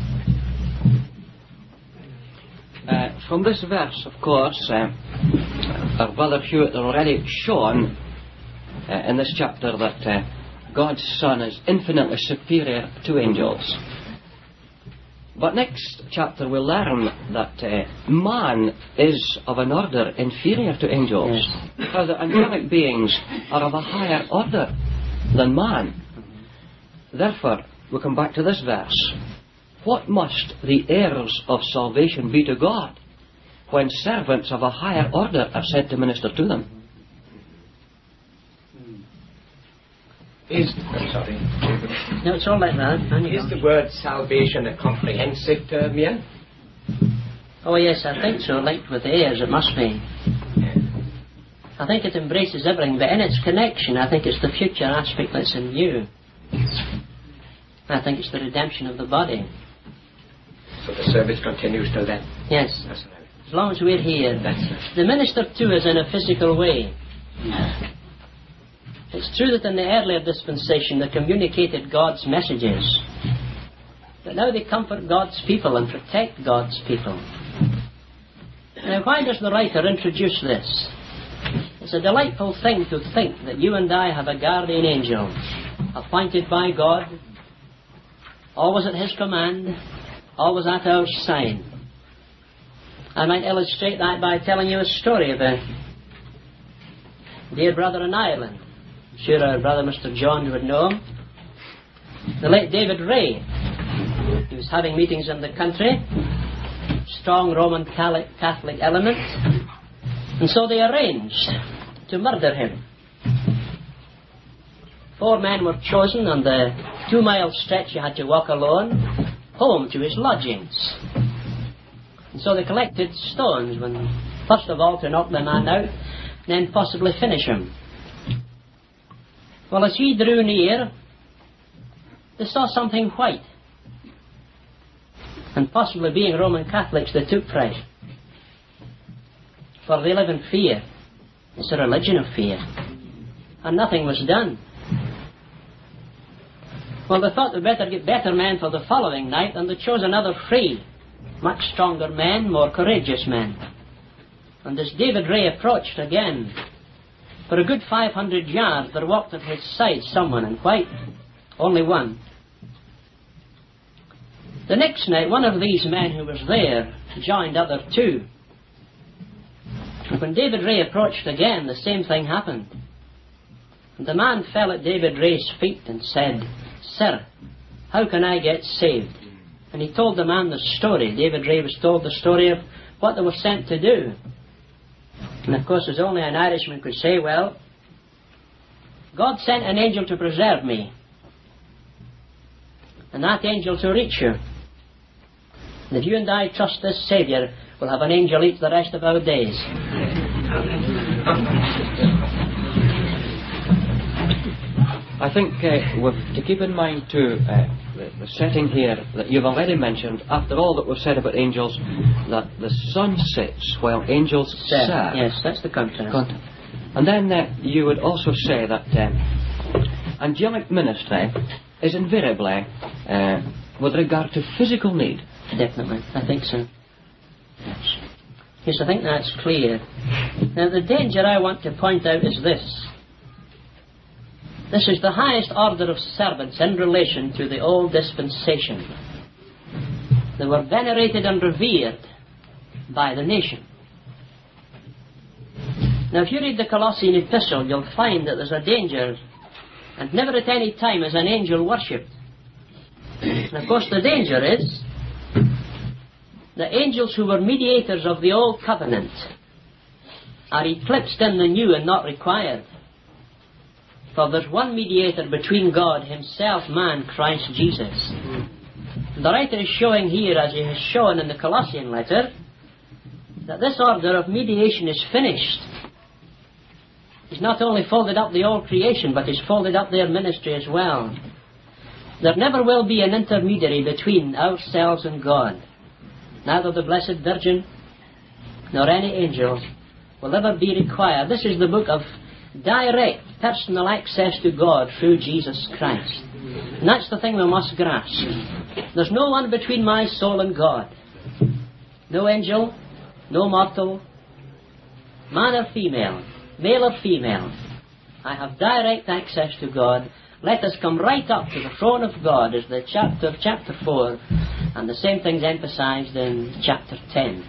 From this verse, of course, our Brother Hewitt had already shown in this chapter that God's Son is infinitely superior to angels. But next chapter we'll learn that man is of an order inferior to angels. Yes. Because the angelic beings are of a higher order than man. Therefore, we come back to this verse. What must the heirs of salvation be to God when servants of a higher order are sent to minister to them? No, it's all like that. Is the word salvation a comprehensive term here? Oh yes, I think so. Linked with heirs, it must be. I think it embraces everything, but in its connection, I think it's the future aspect that's in view. I think it's the redemption of the body. So the service continues till then? Yes. That's right. As long as we're here. The minister too is in a physical way. It's true that in the earlier dispensation they communicated God's messages. But now they comfort God's people and protect God's people. Now why does the writer introduce this? It's a delightful thing to think that you and I have a guardian angel appointed by God, always at his command, always at our side. I might illustrate that by telling you a story of a dear brother in Ireland. I'm sure our brother Mr. John would know him. The late David Ray. He was having meetings in the country, strong Roman Catholic element, and so they arranged to murder him. 4 men were chosen on the 2-mile stretch he had to walk alone home to his lodgings. And so they collected stones, first of all to knock the man out, then possibly finish him. Well, as he drew near, they saw something white. And possibly being Roman Catholics, they took fright. For they live in fear. It's a religion of fear. And nothing was done. Well, they thought they'd better get better men for the following night, and they chose another 3, much stronger men, more courageous men. And as David Ray approached again, for a good 500 yards there walked at his side someone in white, only one. The next night one of these men who was there joined other 2. And when David Ray approached again, the same thing happened. And the man fell at David Ray's feet and said, "Sir, how can I get saved?" And he told the man the story. David Ray was told the story of what they were sent to do. And of course, there's only an Irishman could say, well, God sent an angel to preserve me, and that angel to reach you. And if you and I trust this Saviour, we'll have an angel each the rest of our days. I think to keep in mind too the setting here that you've already mentioned, after all that was said about angels, that the sun sets while angels serve. Yes, that's the contrast. And then you would also say that angelic ministry is invariably with regard to physical need. Definitely, I think so. Yes, I think that's clear. Now, the danger I want to point out is this. This is the highest order of servants in relation to the old dispensation. They were venerated and revered by the nation. Now, if you read the Colossian epistle, you'll find that there's a danger, and never at any time is an angel worshipped. And of course, the danger is the angels who were mediators of the old covenant are eclipsed in the new and not required. For there's one mediator between God himself, man, Christ Jesus. The writer is showing here, as he has shown in the Colossian letter, that this order of mediation is finished. He's not only folded up the old creation, but he's folded up their ministry as well. There never will be an intermediary between ourselves and God. Neither the Blessed Virgin nor any angel will ever be required. This is the book of direct personal access to God through Jesus Christ. And that's the thing we must grasp. There's no one between my soul and God. No angel, no mortal, man or female, male or female. I have direct access to God. Let us come right up to the throne of God, as the chapter 4, and the same thing's emphasized in chapter 10.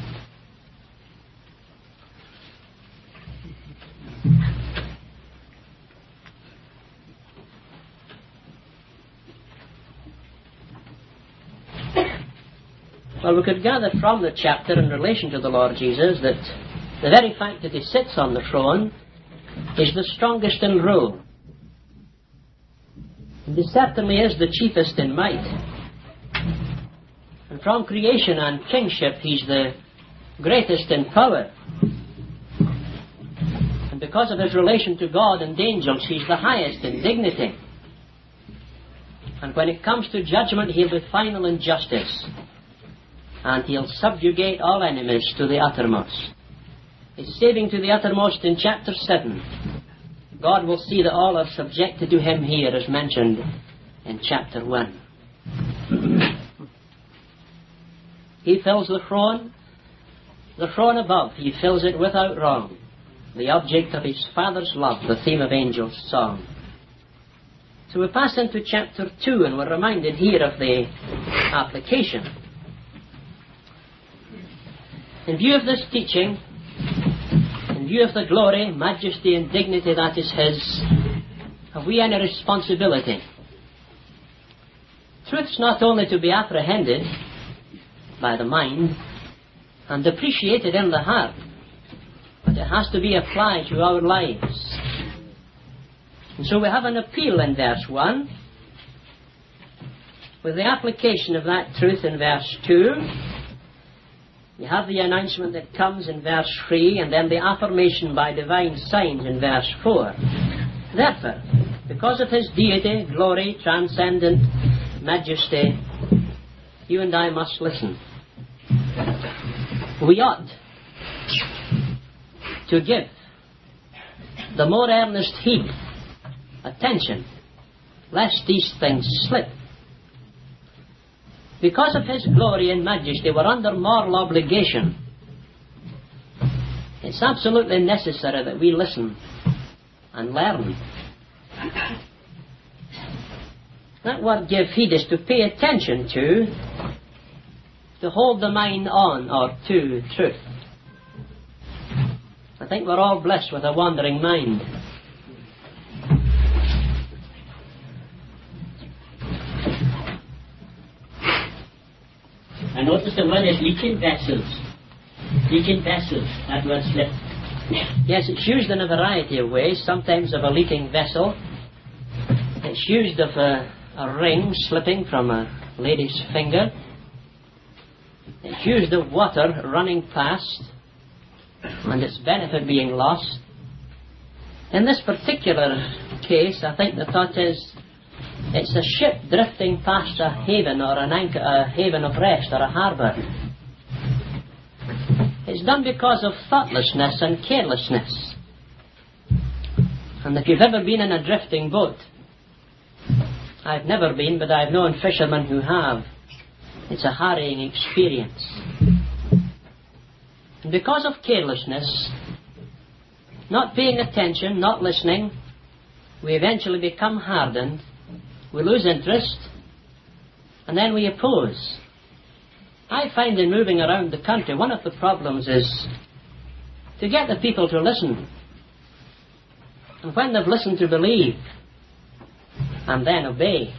Well, we could gather from the chapter in relation to the Lord Jesus that the very fact that he sits on the throne is the strongest in rule. And he certainly is the chiefest in might. And from creation and kingship, he's the greatest in power. And because of his relation to God and angels, he's the highest in dignity. And when it comes to judgment, he'll be final in justice. And he'll subjugate all enemies to the uttermost. He's saving to the uttermost in chapter 7. God will see that all are subjected to him here, as mentioned in chapter 1. He fills the throne above. He fills it without wrong. The object of his Father's love, the theme of Angel's song. So we pass into chapter 2, and we're reminded here of the application. In view of this teaching, in view of the glory, majesty and dignity that is his, have we any responsibility? Truth's not only to be apprehended by the mind and appreciated in the heart, but it has to be applied to our lives. And so we have an appeal in verse 1, with the application of that truth in verse 2. You have the announcement that comes in verse 3, and then the affirmation by divine signs in verse 4. Therefore, because of his deity, glory, transcendent majesty, you and I must listen. We ought to give the more earnest heed, attention, lest these things slip. Because of his glory and majesty, we're under moral obligation. It's absolutely necessary that we listen and learn. That word give heed is to pay attention to hold the mind on or to truth. I think we're all blessed with a wandering mind. I noticed the word is leaking vessels. Leaking vessels. That word slipped. Yes, it's used in a variety of ways, sometimes of a leaking vessel. It's used of a ring slipping from a lady's finger. It's used of water running past and its benefit being lost. In this particular case, I think the thought is it's a ship drifting past a haven or a haven of rest or a harbour. It's done because of thoughtlessness and carelessness. And if you've ever been in a drifting boat, I've never been, but I've known fishermen who have. It's a harrying experience. And because of carelessness, not paying attention, not listening, we eventually become hardened, we lose interest, and then we oppose. I find in moving around the country, one of the problems is to get the people to listen. And when they've listened, to believe, and then obey.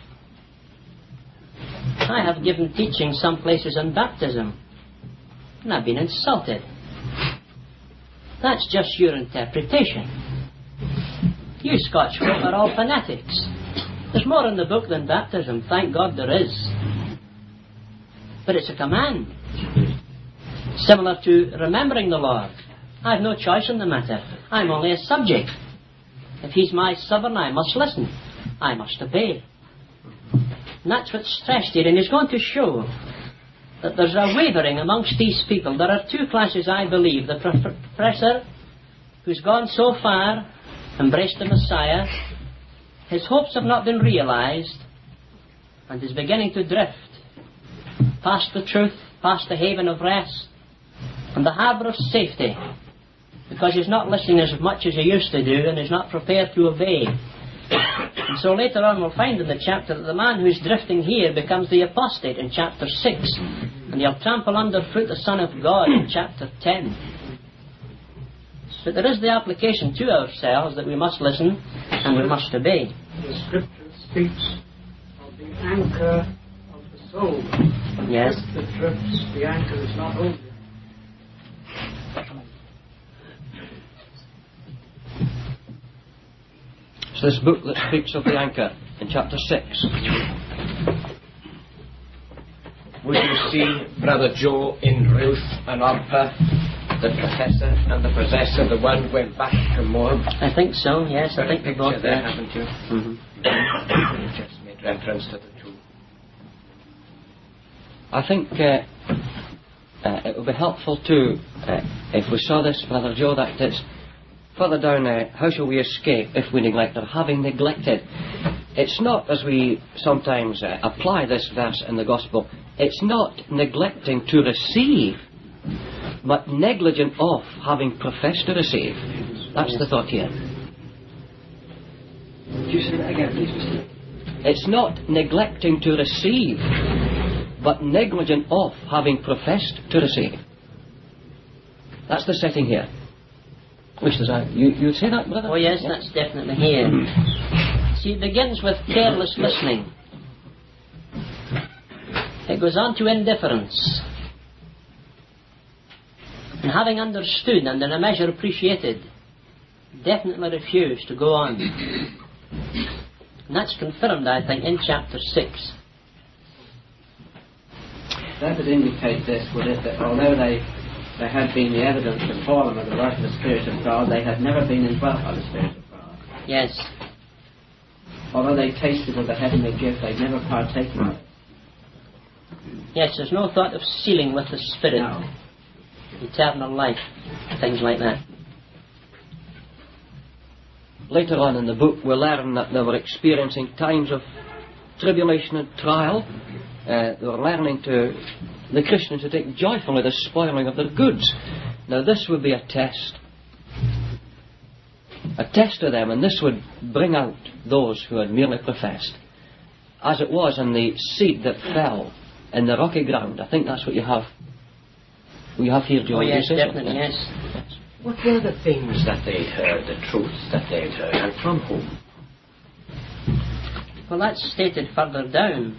I have given teaching some places on baptism, and I've been insulted. That's just your interpretation. You Scotch folk are all fanatics. There's more in the book than baptism, thank God there is. But it's a command. Similar to remembering the Lord. I have no choice in the matter. I'm only a subject. If He's my sovereign, I must listen. I must obey. And that's what's stressed here. And He's going to show that there's a wavering amongst these people. There are two classes, I believe. The professor, who's gone so far, embraced the Messiah, his hopes have not been realized, and is beginning to drift past the truth, past the haven of rest, and the harbour of safety, because he's not listening as much as he used to do, and is not prepared to obey. And so later on we'll find in the chapter that the man who's drifting here becomes the apostate in chapter 6, and he'll trample underfoot the Son of God in chapter 10. But there is the application to ourselves that we must listen and we must obey. The scripture speaks of the anchor of the soul. Yes. If the drifts, the anchor is not holding. So this book that speaks of the anchor in chapter 6. Would you see Brother Joe in Ruth and Orpah, the professor and the possessor, the one went back to Moab? I think so, yes, I think we both there, haven't you? Mm-hmm. You just made reference to the two. I think it would be helpful to, if we saw this, Brother Joe, that it's further down, how shall we escape if we neglect, or having neglected. It's not, as we sometimes apply this verse in the Gospel, it's not neglecting to receive, but negligent of having professed to receive. That's the thought here. Would you say that again, please, Mr. It's not neglecting to receive, but negligent of having professed to receive. That's the setting here. Which does that? You'd say that, brother? Oh yes, that's definitely here. See, it begins with careless listening. It goes on to indifference. And having understood and in a measure appreciated, definitely refused to go on. And that's confirmed, I think, in chapter 6. That would indicate this, would it, that although there had been the evidence before them of the work of the Spirit of God, they had never been indwelt by the Spirit of God. Yes. Although they tasted of the heavenly gift, they'd never partaken of it. Yes, there's no thought of sealing with the Spirit. No. Eternal life. Things like that. Later on in the book we learn that they were experiencing times of tribulation and trial. They were learning the Christians to take joyfully the spoiling of their goods. Now this would be a test to them, and this would bring out those who had merely professed, as it was in the seed that fell in the rocky ground. I think that's what you have. We have here, John. Oh yes, definitely, yes. What were the things that they'd heard, the truths that they'd heard, and from whom? Well, that's stated further down.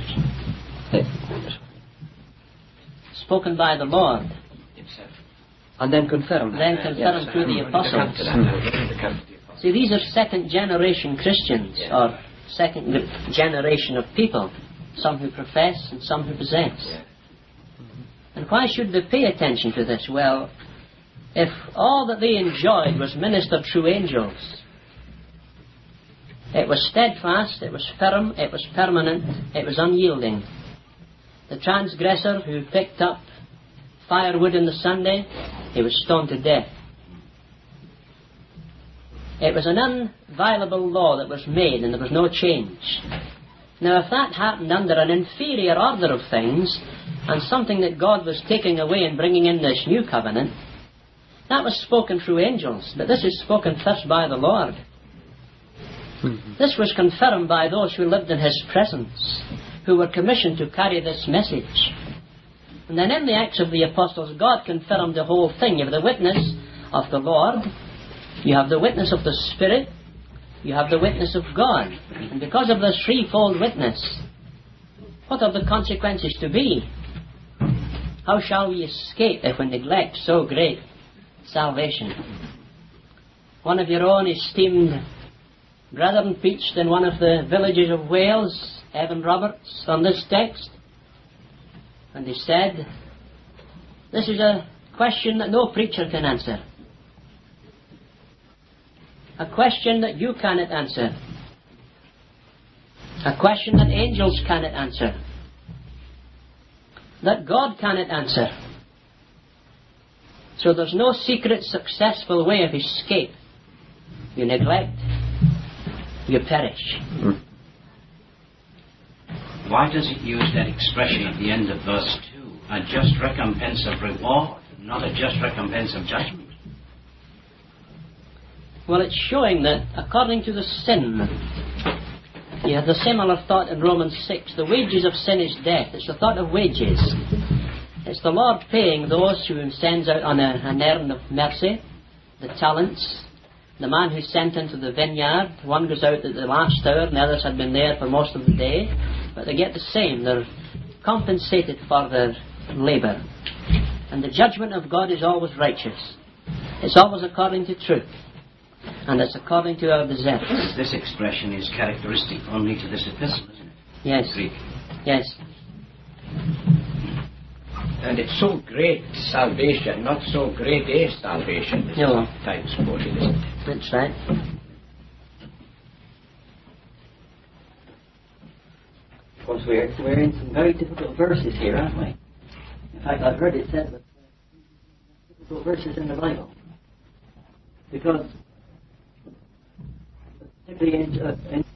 Spoken by the Lord. Himself. And then confirmed. Then confirmed through the apostles. See, these are second generation Christians, or second generation of people. Some who profess and some who possess. And why should they pay attention to this? Well, if all that they enjoyed was ministered through angels, it was steadfast, it was firm, it was permanent, it was unyielding. The transgressor who picked up firewood on the Sunday, he was stoned to death. It was an inviolable law that was made, and there was no change. Now, if that happened under an inferior order of things, and something that God was taking away and bringing in this new covenant, that was spoken through angels, but this is spoken first by the Lord. This was confirmed by those who lived in His presence, who were commissioned to carry this message. And then in the Acts of the Apostles, God confirmed the whole thing. You have the witness of the Lord, you have the witness of the Spirit, you have the witness of God. And because of this threefold witness, what are the consequences to be? How shall we escape if we neglect so great salvation? One of your own esteemed brethren preached in one of the villages of Wales, Evan Roberts, on this text. And he said, this is a question that no preacher can answer. A question that you cannot answer. A question that angels cannot answer. That God cannot answer. So there's no secret, successful way of escape. You neglect, you perish. Why does it use that expression at the end of verse 2? A just recompense of reward, not a just recompense of judgment. Well, it's showing that according to the sin, you have the similar thought in Romans 6. The wages of sin is death. It's the thought of wages. It's the Lord paying those who He sends out on an errand of mercy, the talents. The man who's sent into the vineyard, one goes out at the last hour and the others had been there for most of the day, but they get the same. They're compensated for their labour. And the judgment of God is always righteous. It's always according to truth. And it's according to our deserts. This expression is characteristic only to this epistle, isn't it? Yes. Greek. Yes. And it's so great salvation, not so great a salvation. No. Times quoted, isn't it? That's right. Of course, we're in some very difficult verses here, aren't we? In fact, I've heard it said that difficult verses in the Bible. Because particularly in